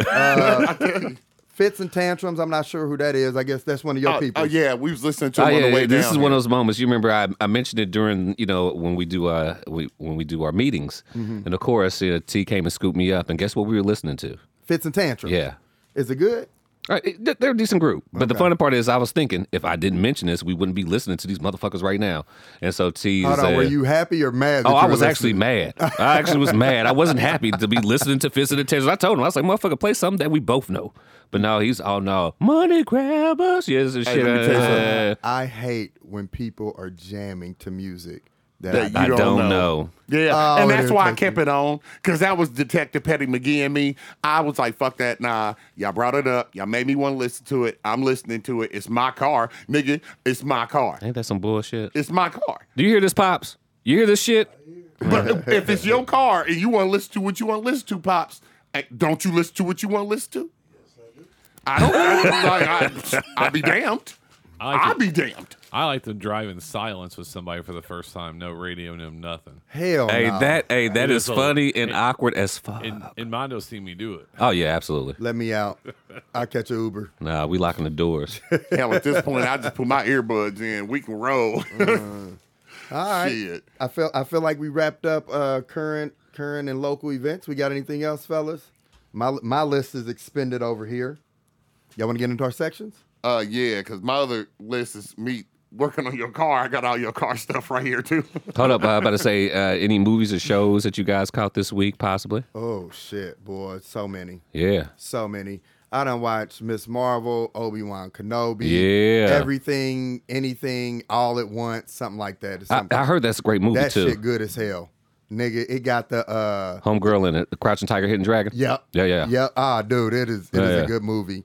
Uh, fits and tantrums. I'm not sure who that is. I guess that's one of your Oh, people. oh, yeah, we was listening to Oh, him on yeah, the way this down is one here. of those moments. You remember I, I mentioned it during, you know, when we do uh we, when we do our meetings. Mm-hmm. And of course, uh, T came and scooped me up, and guess what we were listening to? Fits and tantrums. Yeah. Is it good? All right, it- they're a decent group. But the Okay. funny part is I was thinking if I didn't mention this, we wouldn't be listening to these motherfuckers right now. And so T Hold is, on, uh, were you happy or mad? That Oh, you I were was actually listening? mad. I actually was mad. I wasn't happy to be listening to Fist and the Tantrums. I told him, I was like, motherfucker, play something that we both know. But no, he's, oh no, money grabbers. Yes, and Hey, shit. let me tell you uh, something. I hate when people are jamming to music that, That I you I don't don't know. know. Yeah, Oh, and it that's why I irritates kept me. it on, because that was Detective Petty McGee and me. I was like, fuck that, nah. Y'all brought it up. Y'all made me want to listen to it. I'm listening to it. It's my car. Nigga, it's my car. Ain't that some bullshit? It's my car. Do you hear this, Pops? You hear this shit? But if it's your car and you want to listen to what you want to listen to, Pops, eh, don't you listen to what you want to listen to? I don't. I, I, I'll be damned. I like I'll to- be damned. I like to drive in silence with somebody for the first time. No radio, no nothing. Hell Hey, no. that hey, that It is is a- funny and it- awkward as fuck. And, and Mondo seen me do it. Oh yeah, absolutely. Let me out. I'll catch an Uber. Nah, we locking the doors. Hell, at this point, I just put my earbuds in. We can roll. All right. Shit. I feel I feel like we wrapped up uh, current current and local events. We got anything else, fellas? My my list is expended over here. Y'all want to get into our sections? Uh, yeah, because my other list is me working on your car. I got all your car stuff right here too. Hold up, I was about to say uh, any movies or shows that you guys caught this week, possibly? Oh shit, boy, so many, Yeah. so many. I done watched Miss Marvel, Obi-Wan Kenobi, Yeah. everything, anything, all at once, something like that. It's I, something- I heard that's a great movie that too. shit good as hell, nigga. It got the uh, Homegirl in it, the Crouching Tiger, Hidden Dragon. yep, Yeah, yeah. yep. Ah, dude, it is it Yeah, is yeah. a good movie.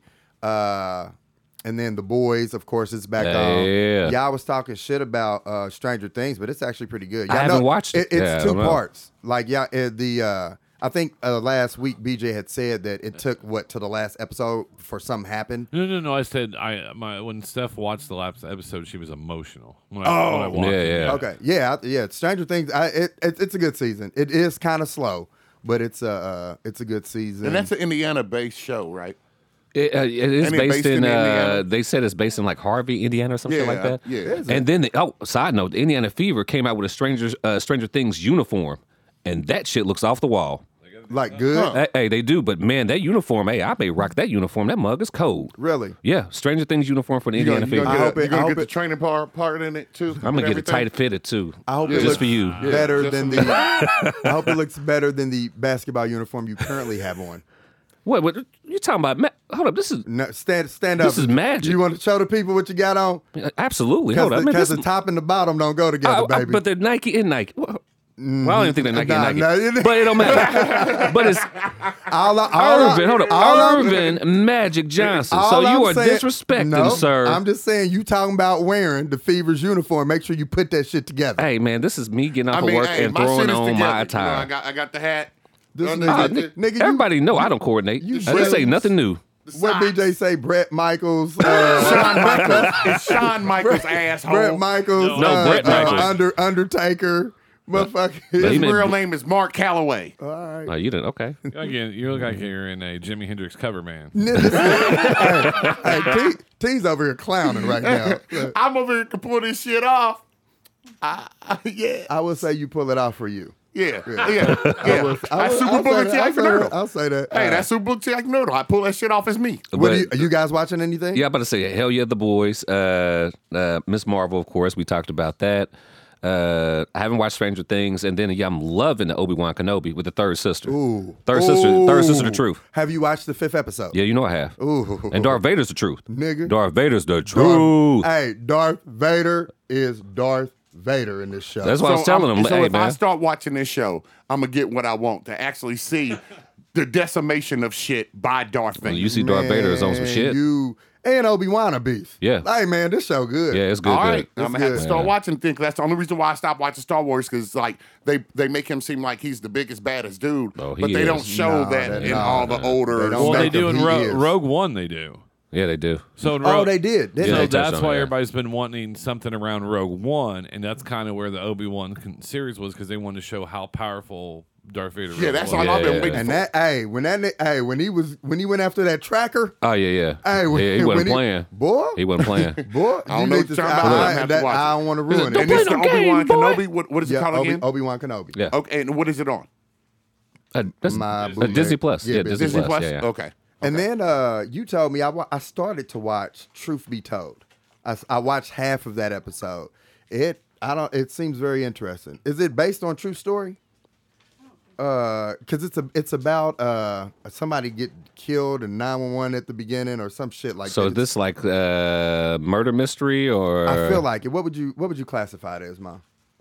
Uh, and then The Boys, of course, it's back Yeah. on. Y'all was talking shit about uh, Stranger Things, but it's actually pretty good. I Y'all haven't know- watched it. It's Yeah, I two don't know. parts. Like yeah, uh, the uh, I think uh, last week B J had said that it took what to the last episode for something happened. No, no, no. I said I my when Steph watched the last episode, she was emotional. When I, when I Oh. watched Yeah, it. yeah. Okay, yeah, I- yeah. Stranger Things, I, it, it it's a good season. It is kind of slow, but it's a uh, it's a good season. And that's an Indiana-based show, right? It, uh, it is Ain't it based, based in, in uh, Indiana? they said it's based in like Harvey, Indiana or something Yeah, like that. yeah. And then, the, oh, side note, the Indiana Fever came out with a Stranger, uh, Stranger Things uniform. And that shit looks off the wall. like good, Huh. Hey, hey, they do, but man, that uniform, hey, I may rock that uniform. That mug is cold. really. Yeah, Stranger Things uniform for the You gonna, Indiana you Fever. gonna, I get, hope a, it- you gonna I get hope the it- training part, part in it too? I'm gonna get it Everything? tight fitted too. I hope it just looks for you. better just than for the. I hope it looks better than the basketball uniform you currently have on. What? What? You talking about? Ma- Hold up, this is No, stand stand up. This is magic. You want to show the people what you got on? absolutely. Hold up, man. Because This the is, top and the bottom don't go together, I- I- baby. but they're Nike and Nike. Well, well, I don't even think they're Nike Nah, and nah, Nike. you- But it don't matter. But it's all, I- all I- Irvin. Hold up, all I'm- Irvin Magic Johnson. all So you I'm are saying- disrespecting, no, sir. I'm just saying you talking about wearing the Fever's uniform. Make sure you put that shit together. Hey man, this is me getting off I of mean, work hey, and my throwing shit is on together. my You know, I attire. got, I got the hat. This Under- nigga- Ah, the- nigga, you- Everybody know I don't coordinate. you I just say shoes. nothing new. the What B socks. J say? Brett Michaels, uh, Shawn Michaels. It's Shawn Michaels, asshole. Brett Michaels, No, uh, Brett uh, Michaels. Under Undertaker, motherfucker. But His he meant- real name is Mark Calloway. All right. Oh, you didn't? Okay. Again, you look like you're in a Jimi Hendrix cover band. hey, hey, T, T's over here clowning right now. Look, I'm over here to pull this shit off. I, I, yeah, I would say you pull it off for you. yeah, yeah, yeah. I will- I That's will- Super I'll say Booker that, T. I'll like say Nerdle. that, I'll say that. Hey, that's Super Booker T. like Nerdle. I pull that shit off as me. What But- do you, are you guys watching anything? Yeah, I'm about to say, hell yeah, the boys. Uh, uh, Miss Marvel, of course, we talked about that. Uh, I haven't watched Stranger Things, and then yeah, I'm loving the Obi-Wan Kenobi with the third sister. Ooh. Third sister, third sister, the Ooh. truth. Have you watched the fifth episode? Yeah, you know I have. Ooh. And Darth Vader's the truth. Nigga. Darth Vader's the Darth- truth. Hey, Darth Vader is Darth Vader in this show. That's what I was telling I'm- him. So Hey, if I man. start watching this show, I'm gonna get what I want to actually see the decimation of shit by Darth Vader. Well, you see Darth Vader is on some Man, shit. You and Obi-Wan a beast. Yeah. Hey man, this show good. Yeah, it's good. All good. right, I'm gonna have good. to start Yeah. watching things. That's the only reason why I stopped watching Star Wars because like they they make him seem like he's the biggest baddest dude, Oh, he but they don't is. show Nah, that that- in nah, all the nah. older. They don't Well, they make do him, in he Ro- is. Rogue One. They do. Yeah, they do. So in Oh, Rogue- they did. didn't Yeah, So they? they touched that's on it, why yeah. everybody's been wanting something around Rogue One, and that's kind of where the Obi Wan series was because they wanted to show how powerful Darth Vader. Yeah, really that's was. all I've been Yeah. waiting And for. that, hey, when that, ni- hey, when he was, when he went after that tracker, Oh yeah, yeah. hey, when, yeah, he when wasn't playing. boy, He wasn't playing. boy, I don't you know need what to, you're talking about. I, I have to that- watch I it. don't want to ruin Don't it. And this is play the no game, Obi-Wan boy. Kenobi. What, what is it Yeah, called Obi, again? Obi-Wan Kenobi. Yeah. Okay, and what is it on? Uh, that's, My uh, bootleg. Disney Plus. Yeah, Yeah, Disney Disney, Disney Plus. Plus? Yeah, yeah. Okay. And then uh, you told me I, wa- I started to watch Truth Be Told. I, s- I watched half of that episode. It I don't. It seems very interesting. Is it based on true story? Uh, cause it's a it's about uh somebody get killed in nine one one at the beginning or some shit like So that. is this like uh, murder mystery or? I feel like it. What would you What would you classify it as, Mom?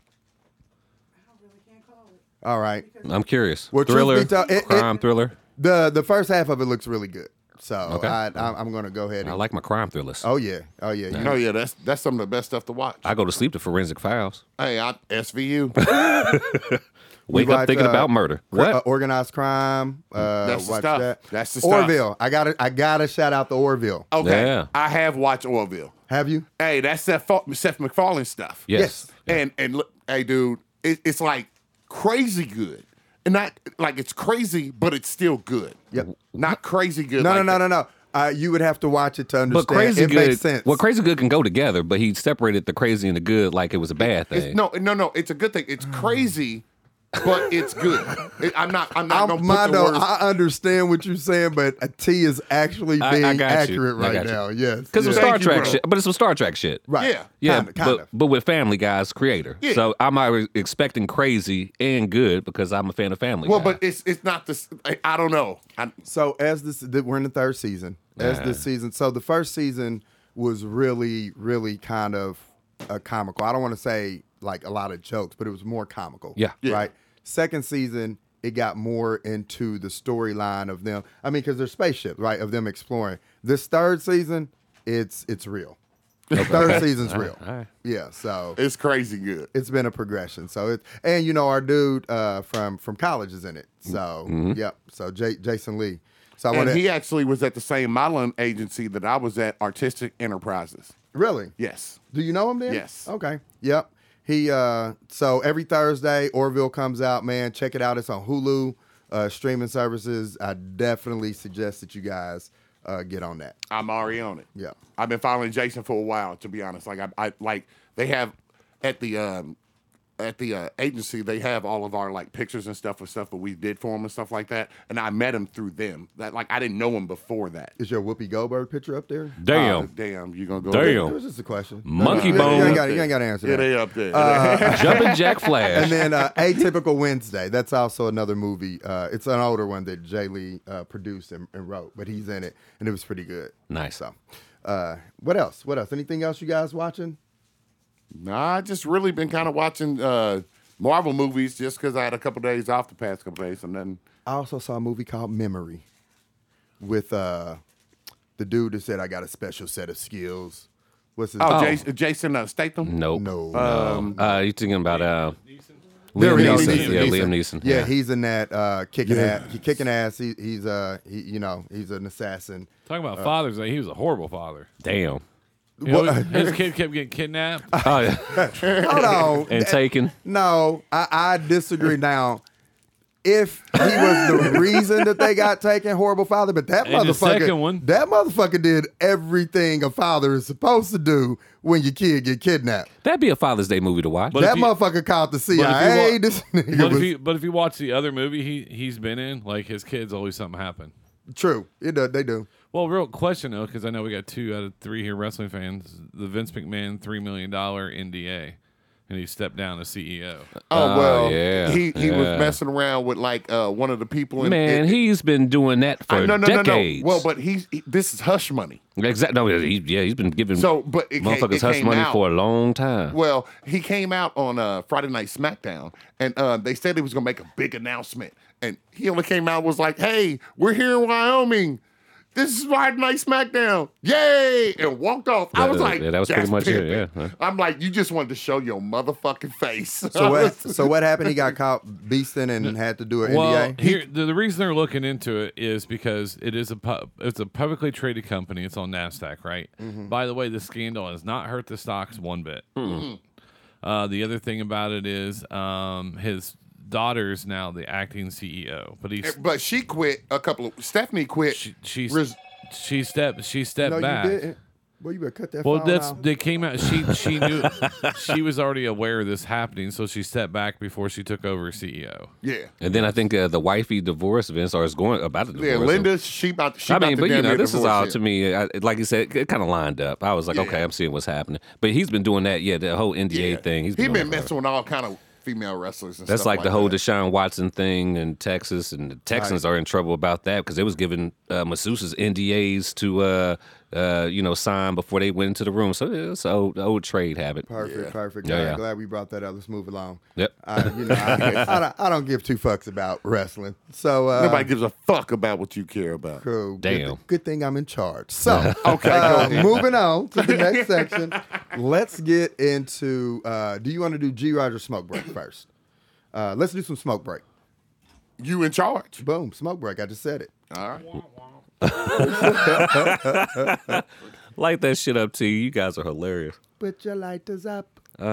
All right. I'm curious. Well, truth thriller, be told, it- it- crime thriller. The the first half of it looks really good. So Okay. I, I I'm gonna go ahead and. I like my crime thrillers. Oh yeah. Oh yeah. You, No, yeah, that's that's some of the best stuff to watch. I go to sleep to Forensic Files. Hey, I S V U. Wake watch, up thinking uh, about murder. Cr- uh, What? organized crime. Uh, That's the watch stuff. that. That's the stuff. Orville. I got to I got to shout out the Orville. Okay, Yeah. I have watched Orville. Have you? Hey, that's Seth, Fa- Seth MacFarlane stuff. yes. And and look, hey, dude, it, it's like crazy good, and not like it's crazy, but it's still good. Yep. Not crazy good. No, like no, no, that. no, no. Uh, you would have to watch it to But understand. crazy it good. makes sense. Well, crazy good can go together, but he separated the crazy and the good like it was a bad thing. It's, no, no, no. It's a good thing. It's crazy, but it's good. It, I'm not. I'm not I'm, gonna put Mondo, the words. I understand what you're saying, but a T is actually I- I being got you. accurate I right got you. now. Yes. Because yes. it's Star Thank you, Trek bro. shit, but it's some Star Trek shit. Right. Yeah. Yeah, Kind of. Kind but, of. but with Family Guy's creator. Yeah. So I'm always expecting crazy and good because I'm a fan of Family well, Guy. but it's it's not this. I, I don't know. I, So as this, th- we're in the third season. As this season, so the first season was really, really kind of uh, comical. I don't want to say like a lot of jokes, but it was more comical. Yeah. Yeah. Right. Second season, it got more into the storyline of them. I mean, because they're spaceships, right? Of them exploring. This third season, it's it's real. The third season's real. all right. Yeah. So it's crazy good. it's been a progression. So it and you know our dude uh, from from college is in it. So yep. So J- Jason Lee. So I want And to he actually was at the same modeling agency that I was at, Artistic Enterprises. really. Yes. Do you know him then? Yes. Okay. Yep. He uh so every Thursday Orville comes out, man. Check it out. It's on Hulu, uh streaming services. I definitely suggest that you guys uh get on that. I'm already on it. Yeah. I've been following Jason for a while, to be honest. Like I, I like they have at the um at the uh, agency, they have all of our like pictures and stuff of stuff that we did for him and stuff like that. And I met him through them. That like I didn't know him before that. Is your Whoopi Goldberg picture up there? Damn. Uh, damn, you gonna go? Damn. It was just a question. Monkey You ain't- bone. You ain't got you ain't got to answer Yeah, that. they up there. Jumping Jack Flash. And then uh, Atypical Wednesday. That's also another movie. Uh, it's an older one that Jay Lee uh, produced and, and wrote, but he's in it, and it was pretty good. Nice. So, uh, what else? What else? Anything else you guys watching? Nah, I just really been kind of watching uh, Marvel movies just because I had a couple days off the past couple days, and then I also saw a movie called Memory with uh, the dude that said I got a special set of skills. What's his oh, Oh. Jason, Jason uh, Statham. Nope. No. Um, uh, you thinking about uh, There Liam we go, Neeson? Neeson, Yeah, Neeson. Liam Neeson. Yeah, he's in that uh, kicking ass. He kicking ass. He, he's uh, he, you know, he's an assassin. Talking about Father's Day, he was a horrible father. Damn. You know, What- his kid kept getting kidnapped. Oh, yeah. Hold on. And taken. No, I, I disagree. Now, if he was the reason that they got taken, horrible father, but that And the motherfucker, second one. that motherfucker did everything a father is supposed to do when your kid get kidnapped. That'd be a Father's Day movie to watch. But that if you- motherfucker called the C but if you I A. wa- This nigga But was if you but if you watch the other movie he he's been in, like his kids, always something happen. true. It does. They do. Well, real question though, because I know we got two out of three here wrestling fans. The Vince McMahon three million dollar N D A, and he stepped down as C E O. Oh Oh, well, yeah, he he was yeah. messing around with like uh, one of the people. In, Man, in, he's been doing that for I- no, no, no, decades. no. Well, but he's he, this is hush money. Exactly. No, he, yeah, he's been giving So, but it, came, motherfuckers it hush came money out. for a long time. Well, he came out on uh, Friday Night SmackDown, and uh, they said he was gonna make a big announcement, and he only came out and was like, "Hey, we're here in Wyoming. this is Friday Night SmackDown. Yay! And walked off. I was Yeah, like, yeah, that was that's pretty much it, pimping. yeah. I'm like, you just wanted to show your motherfucking face. So what? So what happened? He got caught beasting and had to do an Well, N D A. here the, the reason they're looking into it is because it is a pu- it's a publicly traded company. It's on NASDAQ, right? Mm-hmm. By the way, the scandal has not hurt the stocks one bit. Uh, the other thing about it is um, his daughter's now the acting C E O, but he's But she quit a couple of. Stephanie quit. she she's, Res- she stepped she stepped No, back. you didn't. Well, you better cut that. Well, phone that's out. they came out. She she knew she was already aware of this happening, so she stepped back before she took over as C E O. yeah. And then I think uh, the wifey divorce Vince or is going about to divorce. Yeah, him. Linda, she about. She I about mean, to but you damn know, near this is divorce all him. to me. I, like you said, it kind of lined up. I was like, Yeah. okay, I'm seeing what's happening. But he's been doing that. Yeah, the whole N D A Yeah. thing. He's He been, been doing that messing with all kind of female wrestlers and That's stuff like the whole that. Deshaun Watson thing in Texas, and the Texans are in trouble about that because they was giving uh, masseuses N D As to, uh, uh, you know, sign before they went into the room. So it's an old, old trade habit. Perfect, Yeah. perfect. Yeah, Glad, yeah. glad we brought that up. Let's move along. Yep. I, you know, I, I, don't, I don't give two fucks about wrestling. So uh, Nobody gives a fuck about what you care about. cool. Damn. Good, good thing I'm in charge. So Okay, go uh, ahead. moving on to the next section. Let's get into. Uh, do you want to do G. Roger smoke break first? Uh, let's do some smoke break. You in charge. Boom, smoke break. I just said it. All right. Light that shit up, T. You guys are hilarious. Put your lighters up.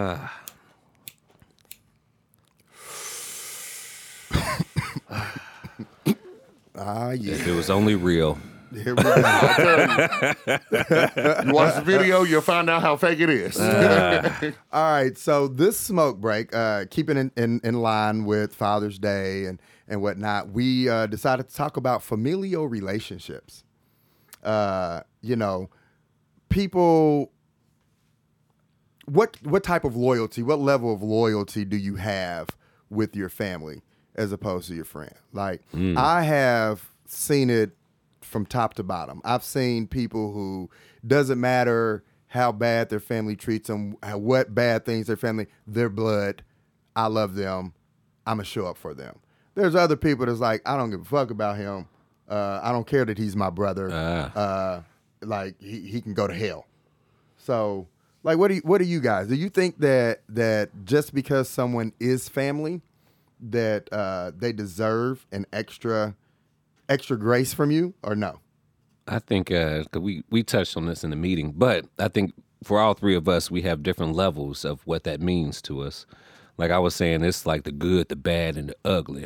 Ah, yeah. If it was only real. Here we go. You watch the video, you'll find out how fake it is. All right, so this smoke break, uh, keeping in, in, in line with Father's Day and, and whatnot, we uh, decided to talk about familial relationships. Uh, you know, people, what what type of loyalty, what level of loyalty do you have with your family as opposed to your friend? Like, I have seen it from top to bottom. I've seen people who doesn't matter how bad their family treats them, how, what bad things their family, their blood, I love them, I'm gonna show up for them. There's other people that's like, I don't give a fuck about him. Uh, I don't care that he's my brother. Ah. Uh, like he, he can go to hell. So, like, what do you, what do you guys? Do you think that that just because someone is family, that uh, they deserve an extra extra grace from you, or no? I think uh, 'cause we we touched on this in the meeting, but I think for all three of us, we have different levels of what that means to us. Like I was saying, it's like the good, the bad, and the ugly.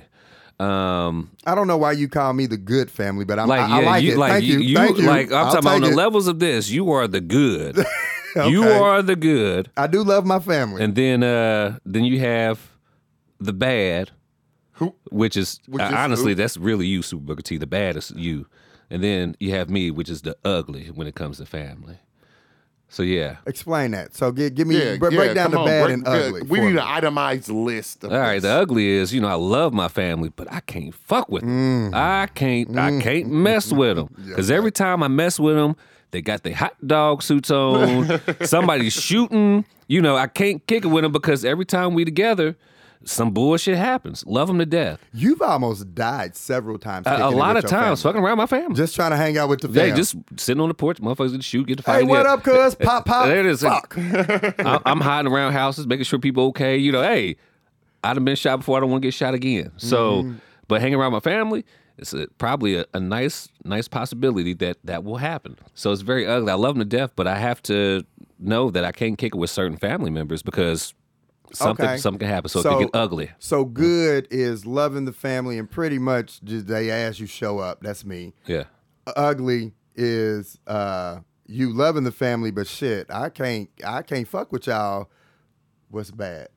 Um, I don't know why you call me the good family, but I'm, like I, I yeah, like you, it. like Thank you. you, Thank you. like I'm I'll talking about on take the it. levels of this. You are the good. You Okay. are the good, I do love my family. and then uh, then you have the bad, Who? which is, Which uh, is honestly who? that's really you, Super Booker T. The bad is you, and then you have me, which is the ugly when it comes to family. So yeah. Explain that. So give, give me Yeah, bre- yeah, break down the come on, bad break- and yeah, ugly. We for need me. an itemized list. Of All right, this. the ugly is, you know, I love my family, but I can't fuck with them. Mm. I can't, I can't mess with them because every time I mess with them, they got their hot dog suits on. Somebody's shooting. You know, I can't kick it with them because every time we together, some bullshit happens. Love them to death. You've almost died several times. A, kicking a it lot with of your times, family. fucking around my family. Just trying to hang out with the They family. just sitting on the porch, motherfuckers get to shoot, get to fight. Hey, what Yeah. up, cuz? Pop, pop. There it is. Fuck. I- I'm hiding around houses, making sure people okay. You know, hey, I'd have been shot before. I don't want to get shot again. So, Mm-hmm. but hanging around my family, it's a, probably a, a nice, nice possibility that that will happen. So it's very ugly. I love them to death, but I have to know that I can't kick it with certain family members because something Okay. something can happen. So, So- it can get ugly. So good is loving the family and pretty much just they ask you show up. That's me. Yeah. Ugly is uh, you loving the family, but shit, I can't I can't fuck with y'all. What's bad?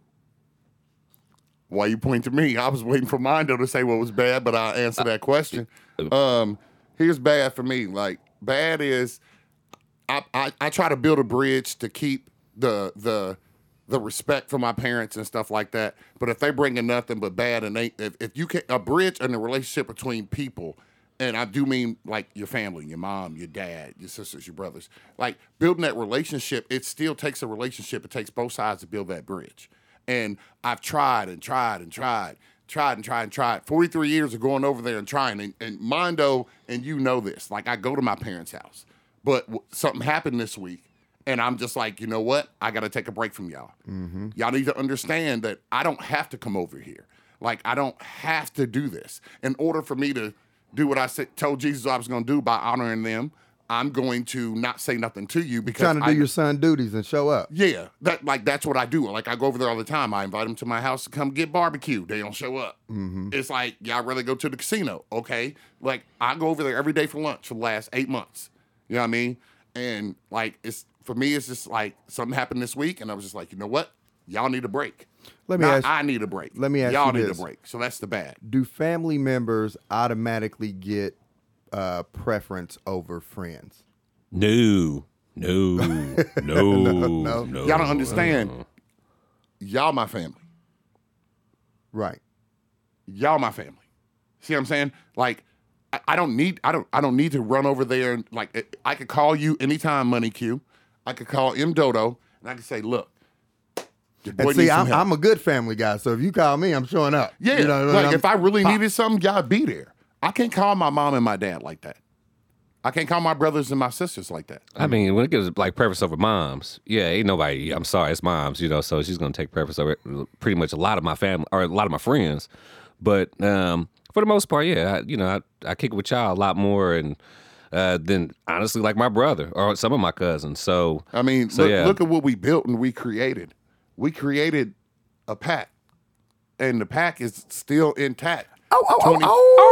Why you point to me? I was waiting for Mondo to say what was bad, but I'll answer that question. Um, here's bad for me. Like bad is I, I, I try to build a bridge to keep the the the respect for my parents and stuff like that. But if they bring in nothing but bad and they if, if you can a bridge in a relationship between people, and I do mean like your family, your mom, your dad, your sisters, your brothers, like building that relationship, it still takes a relationship. It takes both sides to build that bridge. And I've tried and tried and tried tried and tried and tried. forty-three years of going over there and trying. And, and Mondo, and you know this, like I go to my parents' house, but w- something happened this week. And I'm just like, you know what? I got to take a break from y'all. Mm-hmm. Y'all need to understand that I don't have to come over here. Like, I don't have to do this. In order for me to do what I said, told Jesus I was going to do by honoring them, I'm going to not say nothing to you because Trying to do I, your son duties and show up. yeah, that like that's what I do. Like I go over there all the time. I invite them to my house to come get barbecue. They don't show up. Mm-hmm. It's like y'all rather go to the casino, okay? Like I go over there every day for lunch for the last eight months. You know what I mean? And like it's for me, it's just like something happened this week, and I was just like, you know what? Y'all need a break. Let me Not ask- I need a break. let me ask y'all you need this. a break. So that's the bad. Do family members automatically get uh, preference over friends? No, no, no, no, Y'all don't understand. Y'all my family. Right. Y'all my family. See what I'm saying? Like, I, I don't need I don't I don't need to run over there and like it, I could call you anytime, Money Q. I could call M Dodo and I could say, look, your boy And see, needs some I'm, help. I'm a good family guy, so if you call me, I'm showing up. yeah, You know what like I'm- if I really Pop. needed something, y'all be there. I can't call my mom and my dad like that. I can't call my brothers and my sisters like that. I mean, when it gives like preference over moms, yeah, ain't nobody. I'm sorry, it's moms, you know. So she's gonna take preference over pretty much a lot of my family or a lot of my friends. But um, for the most part, yeah, I, you know, I, I kick it with y'all a lot more and uh, than honestly like my brother or some of my cousins. So I mean, so, look, yeah. look at what we built and we created. We created a pack, and the pack is still intact. Oh, oh, twenty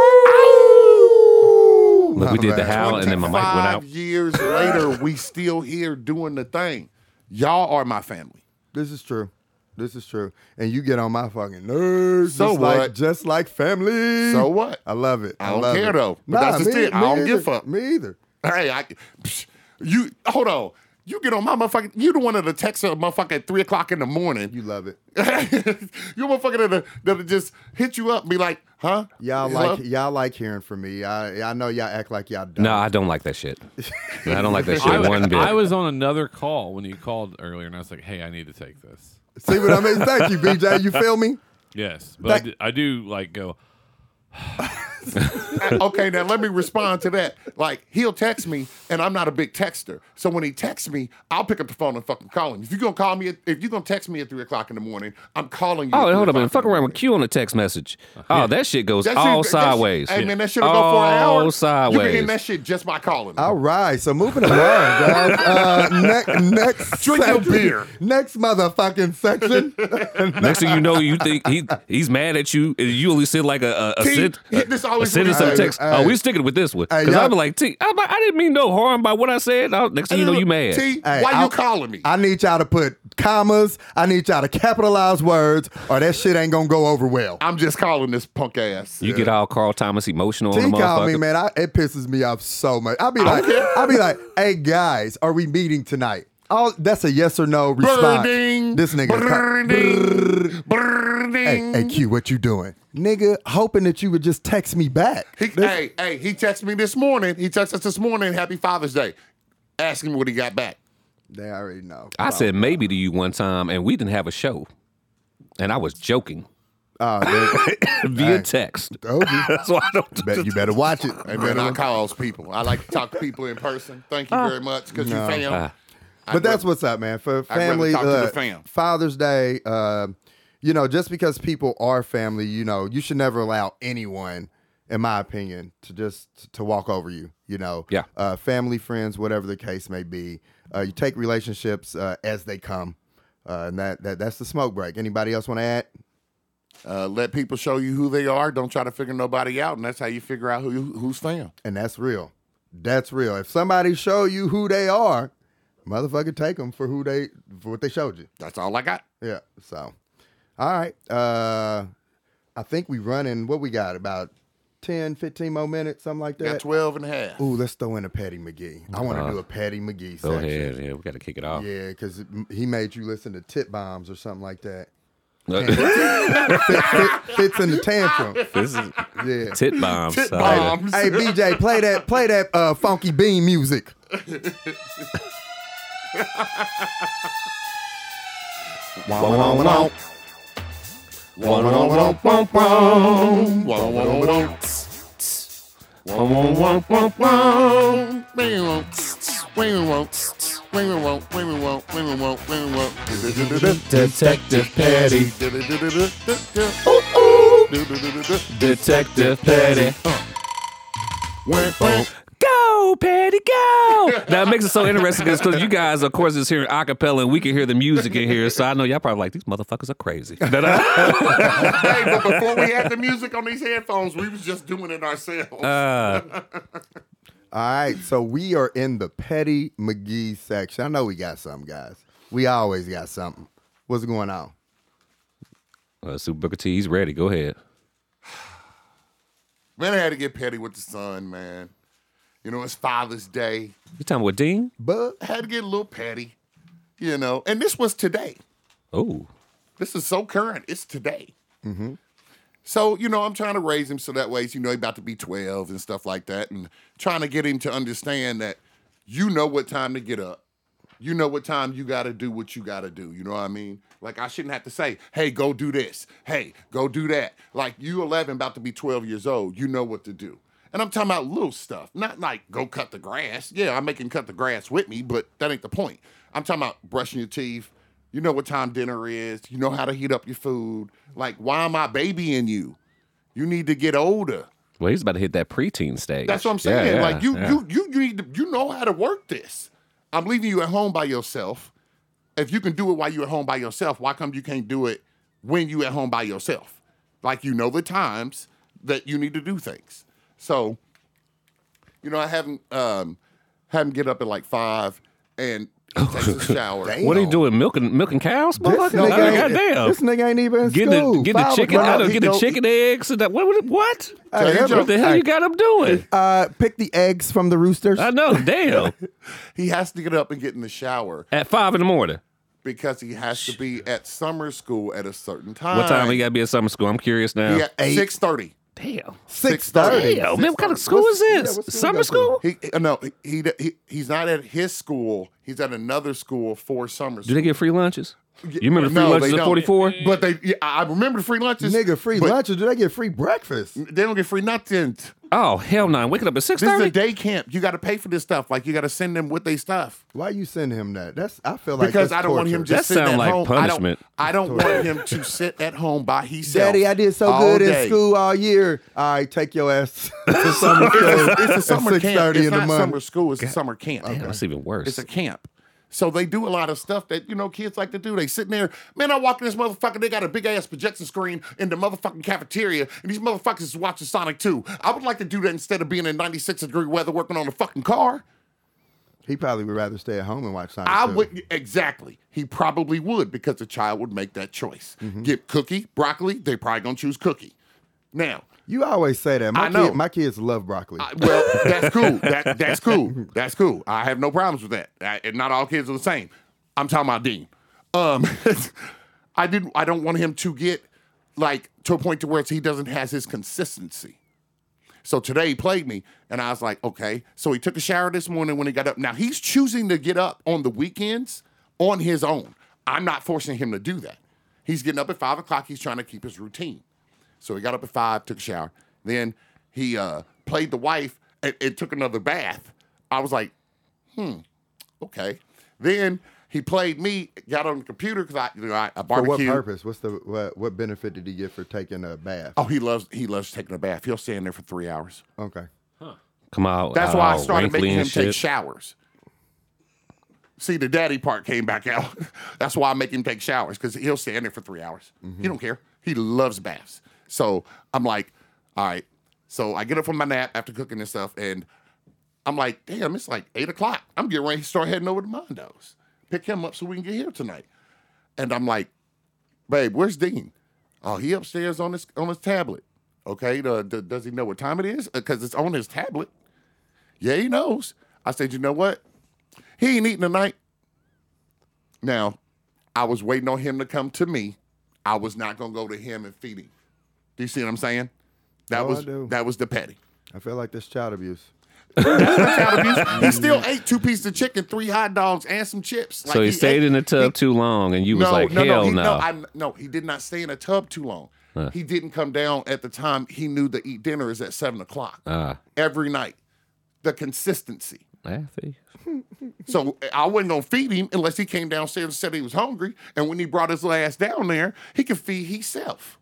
oh, Look, we My did the bad. howl and then my mic went out. twenty-five years later, we still here doing the thing. Y'all are my family. This is true. This is true. And you get on my fucking nerves. So just what? Like, just like family. So what? I love it. I don't love care, it. though. But that's just me, it. I me don't either. give a fuck. Me either. Hey, I, psh, you hold on. You get on my motherfucking. You the one that text a motherfucker at three o'clock in the morning. You love it. you motherfucker that that'll just hit you up and be like, huh? Y'all Hello? like y'all like hearing from me. I I know y'all act like y'all don't. No, I don't like that shit. I don't like that shit I, one bit. I was on another call when you called earlier, and I was like, "Hey, I need to take this." See what I mean? Thank you, B J. You feel me? Yes, but I That- do, I do like go. Okay, now let me respond to that. Like, he'll text me, and I'm not a big texter. So when he texts me, I'll pick up the phone and fucking call him. If you're gonna call me, at, if you're gonna text me at three o'clock in the morning, I'm calling you. Oh, at hold three up, man. o'clock Fuck in the around morning. with Q on the text message. Oh, that shit goes That all shit- that shit- sideways. Hey man, that shit'll go for an All hour. sideways. You can end that shit just by calling me. All right, so moving along, guys. Uh, ne- next, Drink your section. beer. Next motherfucking section. Next thing you know, you think he he's mad at you. and You only send like a a, a, T, sent, he- this a always sentence what of he text. Hey, oh, hey. we sticking with this one Hey, because y'all- I'm like T. I'm like, I didn't mean no harm by what I said. I, next thing you know, you mad. T, Hey, why I'll- you calling me? I need y'all to put commas. I need y'all to capitalize words, or that shit ain't gonna go over well. I'm just calling this punk ass. You get all Carl Thomas emotional on T the call me, motherfucker. man. I, it pisses me off so much. I'll be like, I'll be like, hey guys, are we meeting tonight? Oh, that's a yes or no response. Birding. This nigga. Birding. Birding. Hey, hey, Q, what you doing? Nigga, hoping that you would just text me back. He, This- hey, hey, he texted me this morning. He texted us this morning, Happy Father's Day. Asking me what he got back. They already know. I said maybe to you one time, and we didn't have a show, and I was joking Oh, they- via Hey. text. told you. So I don't. Bet you better watch it. Hey, man, I call those people. I like to talk to people in person. Thank you very much because you fam. Ah. I'd But that's rather- what's up, man. For rather family, talk to the uh, fam. Father's Day, uh, you know, just because people are family, you know, you should never allow anyone, in my opinion, to just to walk over you. You know, Yeah. uh, family, friends, whatever the case may be. Uh, you take relationships uh, as they come, uh, and that, that that's the smoke break. Anybody else want to add? Uh, let people show you who they are. Don't try to figure nobody out, and that's how you figure out who you, who's fam. And that's real. That's real. If somebody show you who they are, motherfucker, take them for who they for what they showed you. That's all I got. Yeah. So, all right. Uh, I think we running. What we got? About ten, fifteen more minutes, something like Got that. twelve and a half. Ooh, let's throw in a Patty McGee. I want to do a Patty McGee Go section. ahead. Yeah, we got to kick it off. Yeah, because he made you listen to Tit Bombs or something like that. this Fit, fit, fits in the tantrum. is Yeah. tit bombs. Tit I hate it. bombs. Hey, B J, play that. Play that uh, funky bean music. Wow, wow, wow. Detective Petty. Detective Petty. Go, Petty, go! Now, it makes it so interesting because you guys, of course, is hearing acapella and we can hear the music in here. So I know y'all probably like, these motherfuckers are crazy. Hey, but before we had the music on these headphones, we was just doing it ourselves. Uh, All right, so we are in the Petty McGee section. I know we got something, guys. We always got something. What's going on? uh, Super Booker T, he's ready. Go ahead. Man, I had to get petty with the son, man. You know, it's Father's Day. You talking about Dean? But I had to get a little petty, you know. And this was today. Oh. This is so current. It's today. Mm-hmm. So, you know, I'm trying to raise him so that way, you know, he's about to be twelve and stuff like that. And trying to get him to understand that you know what time to get up. You know what time you got to do what you got to do. You know what I mean? Like, I shouldn't have to say, hey, go do this. Hey, go do that. Like, you eleven, about to be twelve years old. You know what to do. And I'm talking about little stuff. Not like go cut the grass. Yeah, I make him cut the grass with me, but that ain't the point. I'm talking about brushing your teeth. You know what time dinner is. You know how to heat up your food. Like, why am I babying you? You need to get older. Well, he's about to hit that preteen stage. That's what I'm saying. Yeah, yeah, like, you, yeah. you, you, you need to, you know how to work this. I'm leaving you at home by yourself. If you can do it while you're at home by yourself, why come you can't do it when you at home by yourself? Like, you know the times that you need to do things. So, you know, I haven't um, had him get up at like five and take a shower. Damn. What are you doing? Milking milking cows? this Motherfucker? nigga, I mean, ain't, goddamn. this nigga ain't even in Getting school. the, getting the Five chicken, o'clock. I don't he get the don't- chicken eggs and that. What? What? what? Hey, he every- What the hell hey, you got him doing? Uh, pick the eggs from the roosters. I know, damn. He has to get up and get in the shower At five in the morning. because he has to be at summer school at a certain time. What time he got to be at summer school? I'm curious now. He at Eight. six thirty. Damn. Six thirty. Damn, man, what kind of school What's- is yeah, this? what school Summer you go to? school? He uh, no, he, he he's not at his school. He's at another school for summer Do school. they get free lunches? You remember the free No, lunches they at don't. forty-four? But they, yeah, I remember the free lunches. Nigga, free but lunches. Do they get free breakfast? They don't get free nothing. Oh, hell no. I'm waking up at six This is a thirty? day camp. You got to pay for this stuff. Like, you got to send them with their stuff. Why you send him that? That's I feel like Because that's I don't want him torture. just That sitting sound at like home. punishment. I don't, I don't want him to sit at home by himself. Daddy, I did so all good day. in school all year. All right, take your ass to summer school. It's a summer at camp. six thirty It's in the not morning. summer school. It's a summer camp. Damn, that's even worse. It's a camp. So they do a lot of stuff that, you know, kids like to do. They sitting there, man, I walk in this motherfucker, they got a big ass projection screen in the motherfucking cafeteria, and these motherfuckers is watching Sonic two. I would like to do that instead of being in ninety-six degree weather working on a fucking car. He probably would rather stay at home and watch Sonic I two. would, exactly. He probably would because the child would make that choice. Mm-hmm. Get cookie, broccoli, they probably gonna choose cookie. Now, You always say that. My I know. Kid, my kids love broccoli. I- well, that's cool. That, that's cool. That's cool. I have no problems with that. I, and not all kids are the same. I'm talking about Dean. Um, I didn't. I don't want him to get like to a point to where he doesn't has his consistency. So today he played me, and I was like, okay. So he took a shower this morning when he got up. Now he's choosing to get up on the weekends on his own. I'm not forcing him to do that. He's getting up at five o'clock. He's trying to keep his routine. So he got up at five, took a shower. Then he uh, played the wife and, and took another bath. I was like, hmm, okay. Then he played me, got on the computer because I, you know, I, I For barbecued. what purpose? What's the what, what benefit did he get for taking a bath? Oh, he loves he loves taking a bath. He'll stay in there for three hours. Okay. Come out. That's why I all started wrinkly making him and take shit. showers. See, the daddy part came back out. That's why I make him take showers because he'll stay in there for three hours. He don't care. He loves baths. So I'm like, all right. So I get up from my nap after cooking and stuff, and I'm like, damn, it's like eight o'clock. I'm getting ready to start heading over to Mondo's. Pick him up so we can get here tonight. And I'm like, babe, where's Dean? Oh, he upstairs on his on his tablet. Okay, the, the, does he know what time it is? Because it's on his tablet. Yeah, he knows. I said, you know what? He ain't eating tonight. Now, I was waiting on him to come to me. I was not gonna go to him and feed him. Do you see what I'm saying? That Oh, I was do. that was the petty. I feel like this child abuse. That's child abuse. He still ate two pieces of chicken, three hot dogs, and some chips. Like So he, stayed ate, in the tub he, too long, and you was no, like, no, hell no, he, no. no, I, no, he did not stay in a tub too long. Huh. He didn't come down at the time he knew to eat dinner is at seven o'clock Ah. every night. The consistency. I see. So I wasn't gonna feed him unless he came downstairs and said he was hungry. And when he brought his ass down there, he could feed himself.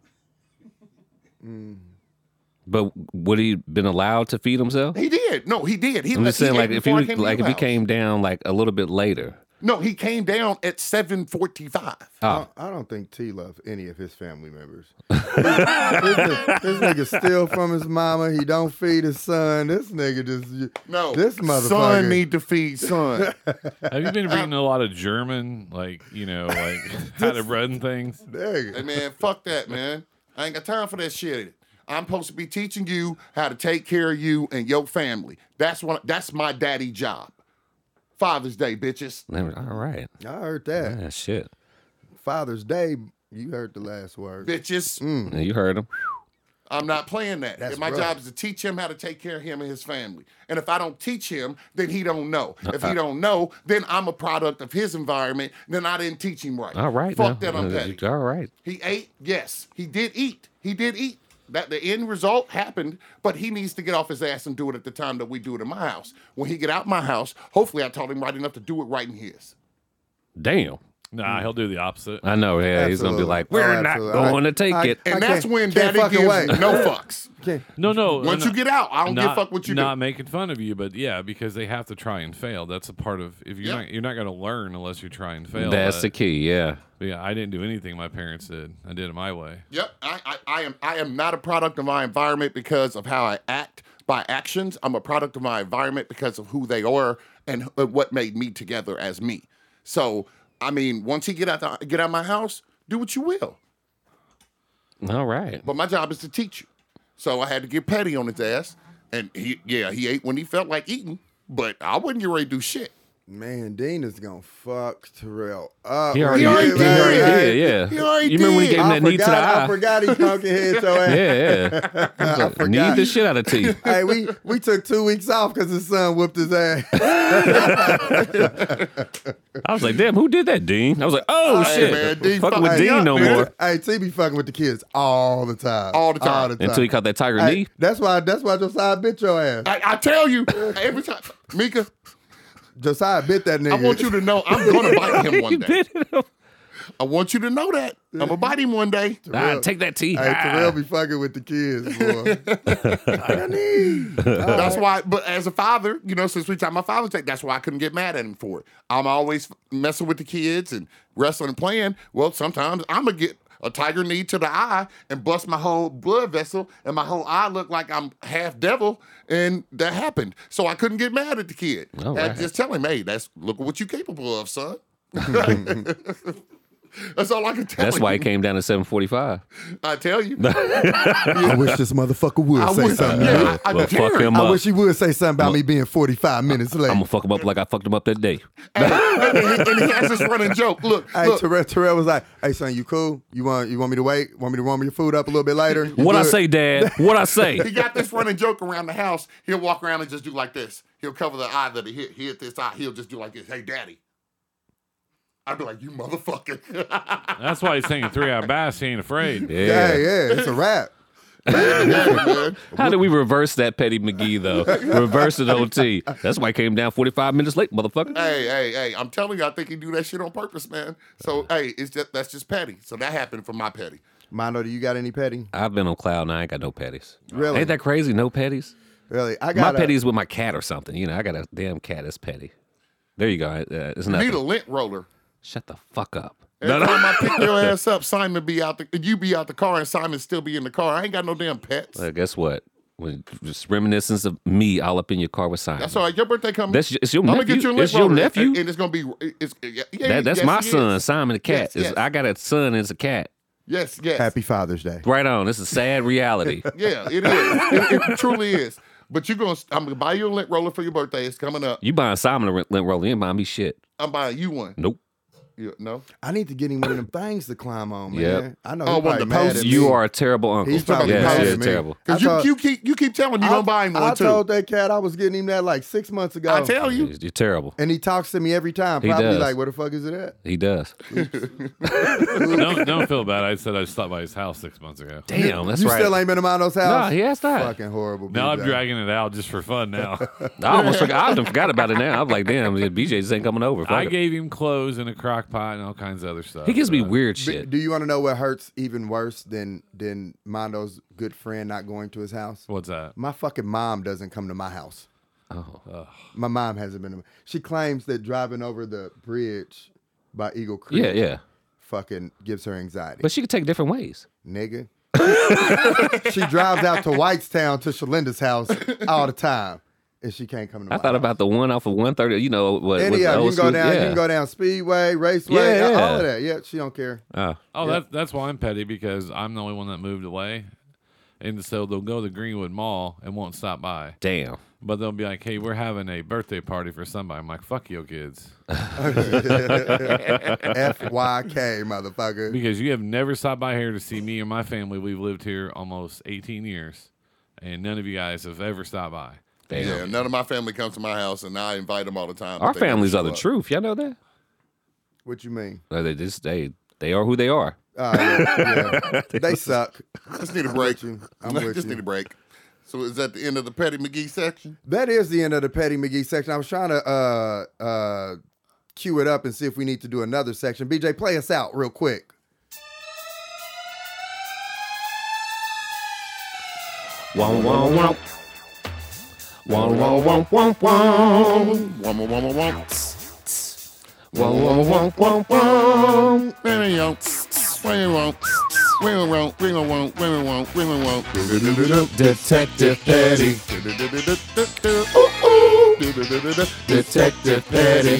But would he been allowed to feed himself? He did. No, he did. He, I'm just he saying, ate like if he before I was, came to like your if he house. came down like a little bit later. No, he came down at seven forty-five. Oh, I don't, I don't think T loved any of his family members. this, this, this nigga steal from his mama. He don't feed his son. This nigga just No, This motherfucker. son need to feed son. Have you been reading a lot of German, like, you know, like how to run things? Nigga. Hey man, fuck that, man. I ain't got time for that shit. I'm supposed to be teaching you how to take care of you and your family. That's what. That's my daddy job. Father's Day, bitches. all right. I heard that. Yeah, shit. Father's Day. You heard the last word. Bitches. Yeah, you heard him. I'm not playing that. That's my rough. job is to teach him how to take care of him and his family. And if I don't teach him, then he don't know. If he don't know, then I'm a product of his environment. Then I didn't teach him right. All right. Fuck now. that. I'm petty. All right. He ate. Yes, he did eat. He did eat. That the end result happened, but he needs to get off his ass and do it at the time that we do it in my house. When he get out my house, hopefully I taught him right enough to do it right in his. Damn. Nah, he'll do the opposite. I know. Yeah, he's gonna be Absolutely. like, we're Oh, not absolutely. going I- to take I- it. And I that's can't- when can't daddy fuck gives away. no fucks. Okay. No, no. Once no, you get out, I don't give a not, fuck what you not do. making fun of you, but yeah, because they have to try and fail. That's a part of if you're Yeah. not you're not going to learn unless you try and fail. That's But- the key. Yeah. but yeah, I didn't do anything my parents did. I did it my way. Yep, I, I, I am. I am not a product of my environment because of how I act by actions. I'm a product of my environment because of who they are and uh, what made me together as me. So, I mean, once he get out the, get out of my house, do what you will. All right. But my job is to teach you. So I had to get petty on his ass, and he, yeah, he ate when he felt like eating. But I wasn't getting ready to do shit. Man, Dean is gonna fuck Terrell up. He already, He already he did. already did. Yeah. He already you remember when he did. gave him I that knee to the forgot, I eye? forgot he pumpkin head your ass. Yeah, yeah. I forgot. Need the shit out of T. Hey, we, we took two weeks off because his son whooped his ass. I was like, damn, who did that, Dean? I was like, oh Hey, shit. man, Dean Fucking fuck with me Dean up, no man. more. Hey, T be fucking with the kids all the time. All the time. All the time. Until he caught that tiger Hey, knee. that's why that's why Josiah bit your ass. I, I tell you every time, Mika. Josiah bit that nigga. I want you to know I'm gonna bite him one day. Bit him. I want you to know that I'm gonna bite him one day. Ah, take that T. Hey, Ah. Terrell be fucking with the kids, boy. I need. That's why. But as a father, you know, since we talked about Father's Day, that's why I couldn't get mad at him for it. I'm always messing with the kids and wrestling and playing. Well, sometimes I'm gonna get a tiger knee to the eye and bust my whole blood vessel, and my whole eye look like I'm half devil, and that happened. So I couldn't get mad at the kid. All I right. just tell him, hey, that's look at what you're capable of, son. That's all I can tell That's him. why he came down at seven forty-five. I tell you. I wish this motherfucker would I say wish, something. yeah, I, I Well, dare fuck him. him I up. wish he would say something about me being forty-five minutes late. I'm gonna fuck him up like I fucked him up that day. and, he, and he has this running joke. Look, Hey, look. Terrell, Terrell was like, "Hey, son, you cool? You want you want me to wait? Want me to warm your food up a little bit later? You What I good?" say, Dad? What I say? He got this running joke around the house. He'll walk around and just do like this. He'll cover the eye that he hit. He hit this eye. He'll just do like this. Hey, daddy. I'd be like, you motherfucker. That's why he's taking three out bass. He ain't afraid. Yeah, Yeah. yeah, it's a wrap. How did we reverse that, Petty McGee? Though reverse it, O T. That's why he came down forty-five minutes late, motherfucker. hey, hey, hey. I'm telling you, I think he do that shit on purpose, man. So, hey, it's just that's just petty. So that happened for my petty. Mondo, do you got any petty? I've been on cloud nine. I ain't got no petties. Really? Ain't that crazy? No petties. Really? I My got petty is with my cat or something. You know, I got a damn cat that's petty. There you go. Uh, it's You need a nothing. lint roller. Shut the fuck up. Every time I pick your ass up, Simon be out the you be out the car and Simon still be in the car. I ain't got no damn pets. Well, guess what? When just reminiscence of me all up in your car with Simon. That's all right. Your birthday coming. That's it's your I'm gonna nephew. get you a lint It's your roller, nephew. and, and it's gonna be. It's yeah. yeah That, that's yes, my it son, is. Simon the cat. Yes, It's- yes. I got a son as a cat. Yes, yes. Happy Father's Day. Right on. This is sad reality. Yeah, it is. it, it truly is. But you're gonna. I'm gonna buy you a lint roller for your birthday. It's coming up. You buying Simon a lint roller? You ain't buying me shit. I'm buying you one. Nope. You, no. I need to get him one of them things to climb on, man. Yep. I know Oh, he's one of probably the mad at posts? me. You are a terrible uncle. He's probably yes, mad yeah, at me. terrible. Because I you, thought- you keep you keep telling me you're I, gonna buy him one I too. told that cat I was getting him that like six months ago. I tell you. You're terrible. And he talks to me every time. He Probably does. like, where the fuck is it at? He does. don't, don't feel bad. I said I stopped by his house six months ago. Damn, that's you right. still ain't been to Mondo's house? Nah, he has not. Fucking horrible. Now I'm B J. dragging it out just for fun now. I almost forgot. I done forgot about it now. I'm like, damn, B J just ain't coming over. Fuck I it. gave him clothes in a crock pot and all kinds of other stuff. He gives me Uh, weird B- shit. Do you want to know what hurts even worse than than Mondo's good friend not going to his house? What's that? My fucking mom doesn't come to my house. Oh. My mom hasn't been. To, she claims that driving over the bridge by Eagle Creek, Yeah, yeah. fucking gives her anxiety. But she could take different ways. Nigga, she drives out to Whitestown to Shalinda's house all the time, and she can't come to. I my thought house. about the one off of one thirty. You know what? Any was of the them. You old can go school- down. Yeah. You can go down Speedway, Raceway, Yeah, all yeah. of that. Yeah, she don't care. Oh. Oh, that's that's why I'm petty because I'm the only one that moved away, and so they'll go to Greenwood Mall and won't stop by. Damn. But they'll be like, "Hey, we're having a birthday party for somebody." I'm like, "Fuck your kids," F Y K, motherfucker. because you have never stopped by here to see me or my family. We've lived here almost eighteen years, and none of you guys have ever stopped by. Damn. Yeah, none of my family comes to my house, and I invite them all the time. Our but they never families are show the up. truth. Y'all know that? What you mean? Or they just they they are who they are. Oh, yeah, yeah. They suck. Just need a break. you. I'm with Just you. need a break. So is that the end of the Petty McGee section? That is the end of the Petty McGee section. I was trying to uh, uh, cue it up and see if we need to do another section. B J, play us out real quick. Womp womp womp. Womp womp womp womp womp. Womp, womp, womp, womp. Womp womp womp womp womp. Where you want? Where you want? Where you want? Where you want? Where you want? Where you want? Detective Petty. Detective Petty.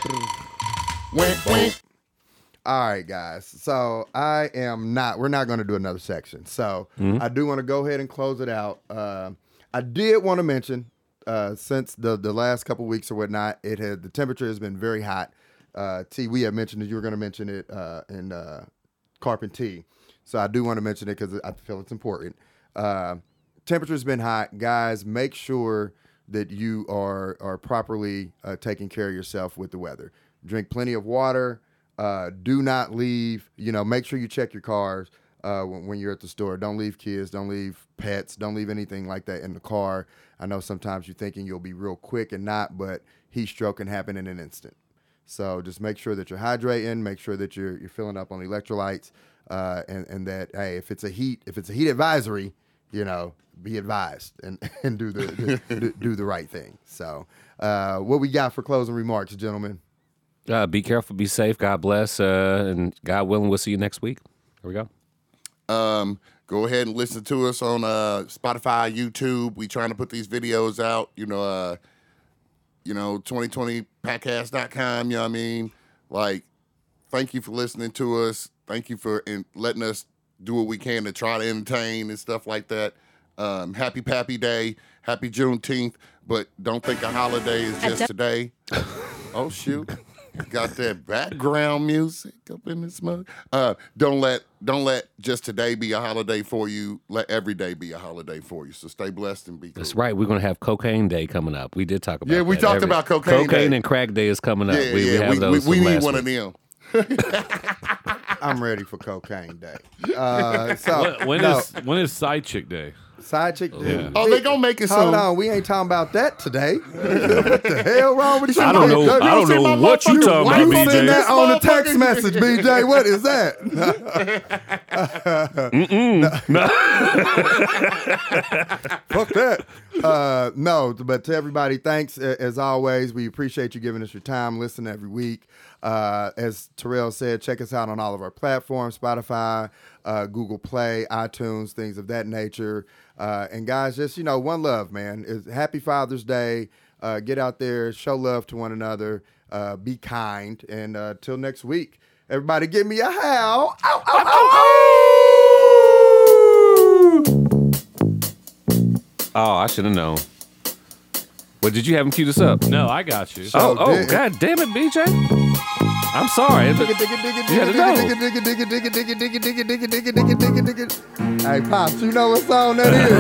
Wink, wink. All right, guys. So I am not. We're not going to do another section. So I do want to go ahead and close it out. Uh, I did want to mention uh, since the the last couple weeks or whatnot, it had the temperature has been very hot. Uh, T, we had mentioned that you were going to mention it uh, in uh, Carpent T. So I do want to mention it because I feel it's important. Uh, temperature's been hot, guys. Make sure that you are are properly uh, taking care of yourself with the weather. Drink plenty of water. Uh, do not leave. You know, make sure you check your cars uh, when, when you're at the store. Don't leave kids. Don't leave pets. Don't leave anything like that in the car. I know sometimes you're thinking you'll be real quick and not, but heat stroke can happen in an instant. So just make sure that you're hydrating. Make sure that you're you're filling up on electrolytes. Uh, and, and that, hey, if it's a heat, if it's a heat advisory, you know, be advised and, and do the do, do the right thing. So, uh, what we got for closing remarks, gentlemen? Uh, be careful, be safe. God bless, uh, and God willing, we'll see you next week. Here we go. Um, go ahead and listen to us on uh, Spotify, YouTube. We trying to put these videos out. You know, uh, you know, twenty twenty podcast dot com. You know what I mean? Like, thank you for listening to us. Thank you for in, letting us do what we can to try to entertain and stuff like that. Um, happy Pappy Day. Happy Juneteenth. But don't think a holiday is just today. Oh, shoot. Got that background music up in this mug. Uh, don't let don't let just today be a holiday for you. Let every day be a holiday for you. So stay blessed and be cool. That's right. We're going to have Cocaine Day coming up. We did talk about Yeah, we that. talked about Cocaine Cocaine Day. and Crack Day is coming up. Yeah, we, we yeah. have We, those we, we from need last one week. of them. I'm ready for Cocaine Day. Uh, so When, when no, is when is Side Chick Day? side chick? Yeah. Oh, they gonna make it Hold soon. on, we ain't talking about that today. What the hell wrong with you? I don't know. You I don't see know my what you motherfucking talking wife about, on B send J. that on a text Motherfucking- message, B J. What is that? Fuck that. Uh, no, but to everybody, thanks uh, as always. We appreciate you giving us your time, listening every week. Uh, as Terrell said, check us out on all of our platforms: Spotify, uh, Google Play, iTunes, things of that nature. Uh, and guys, just you know, one love, man. It's Happy Father's Day. Uh, get out there, show love to one another, uh, be kind, and uh, till next week, everybody, give me a howl. Ow, ow, ow, ow. Oh, I should have known. Well, did you have him cue this up? No, I got you. Oh, oh, did- God damn it, B J. I'm sorry. But you had to know. Hey, Pops, you know what song that is?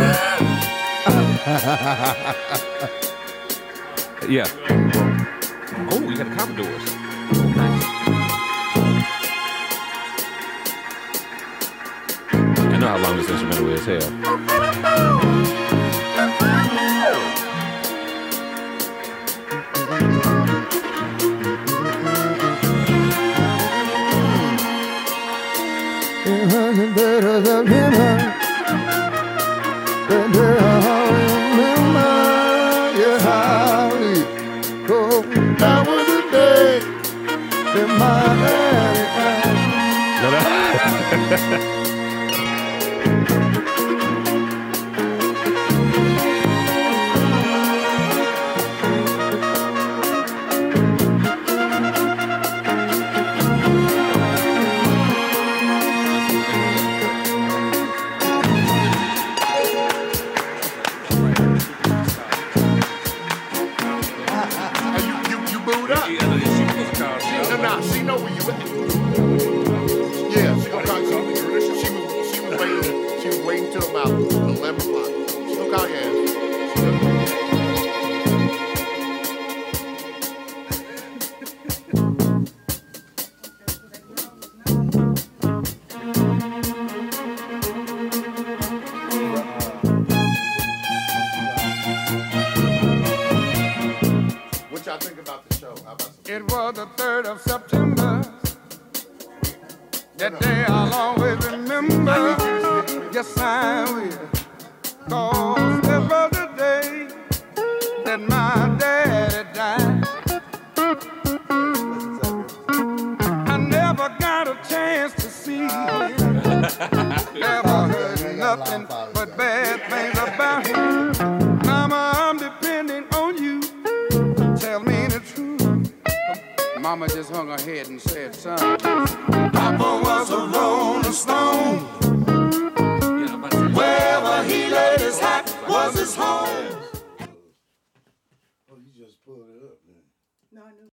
Yeah. Oh, you got the Commodores. Nice. I know how long this instrumental is. Hell. It was the third of September. That day I'll always remember. Yes, I will. Cause it was the day that my daddy died. I never got a chance to see him. Never heard nothing but bad things about him. Mama, I'm depending on you. Tell me the truth. Mama just hung her head and said, son, Papa was a rolling stone. Wherever he laid his hat was his home.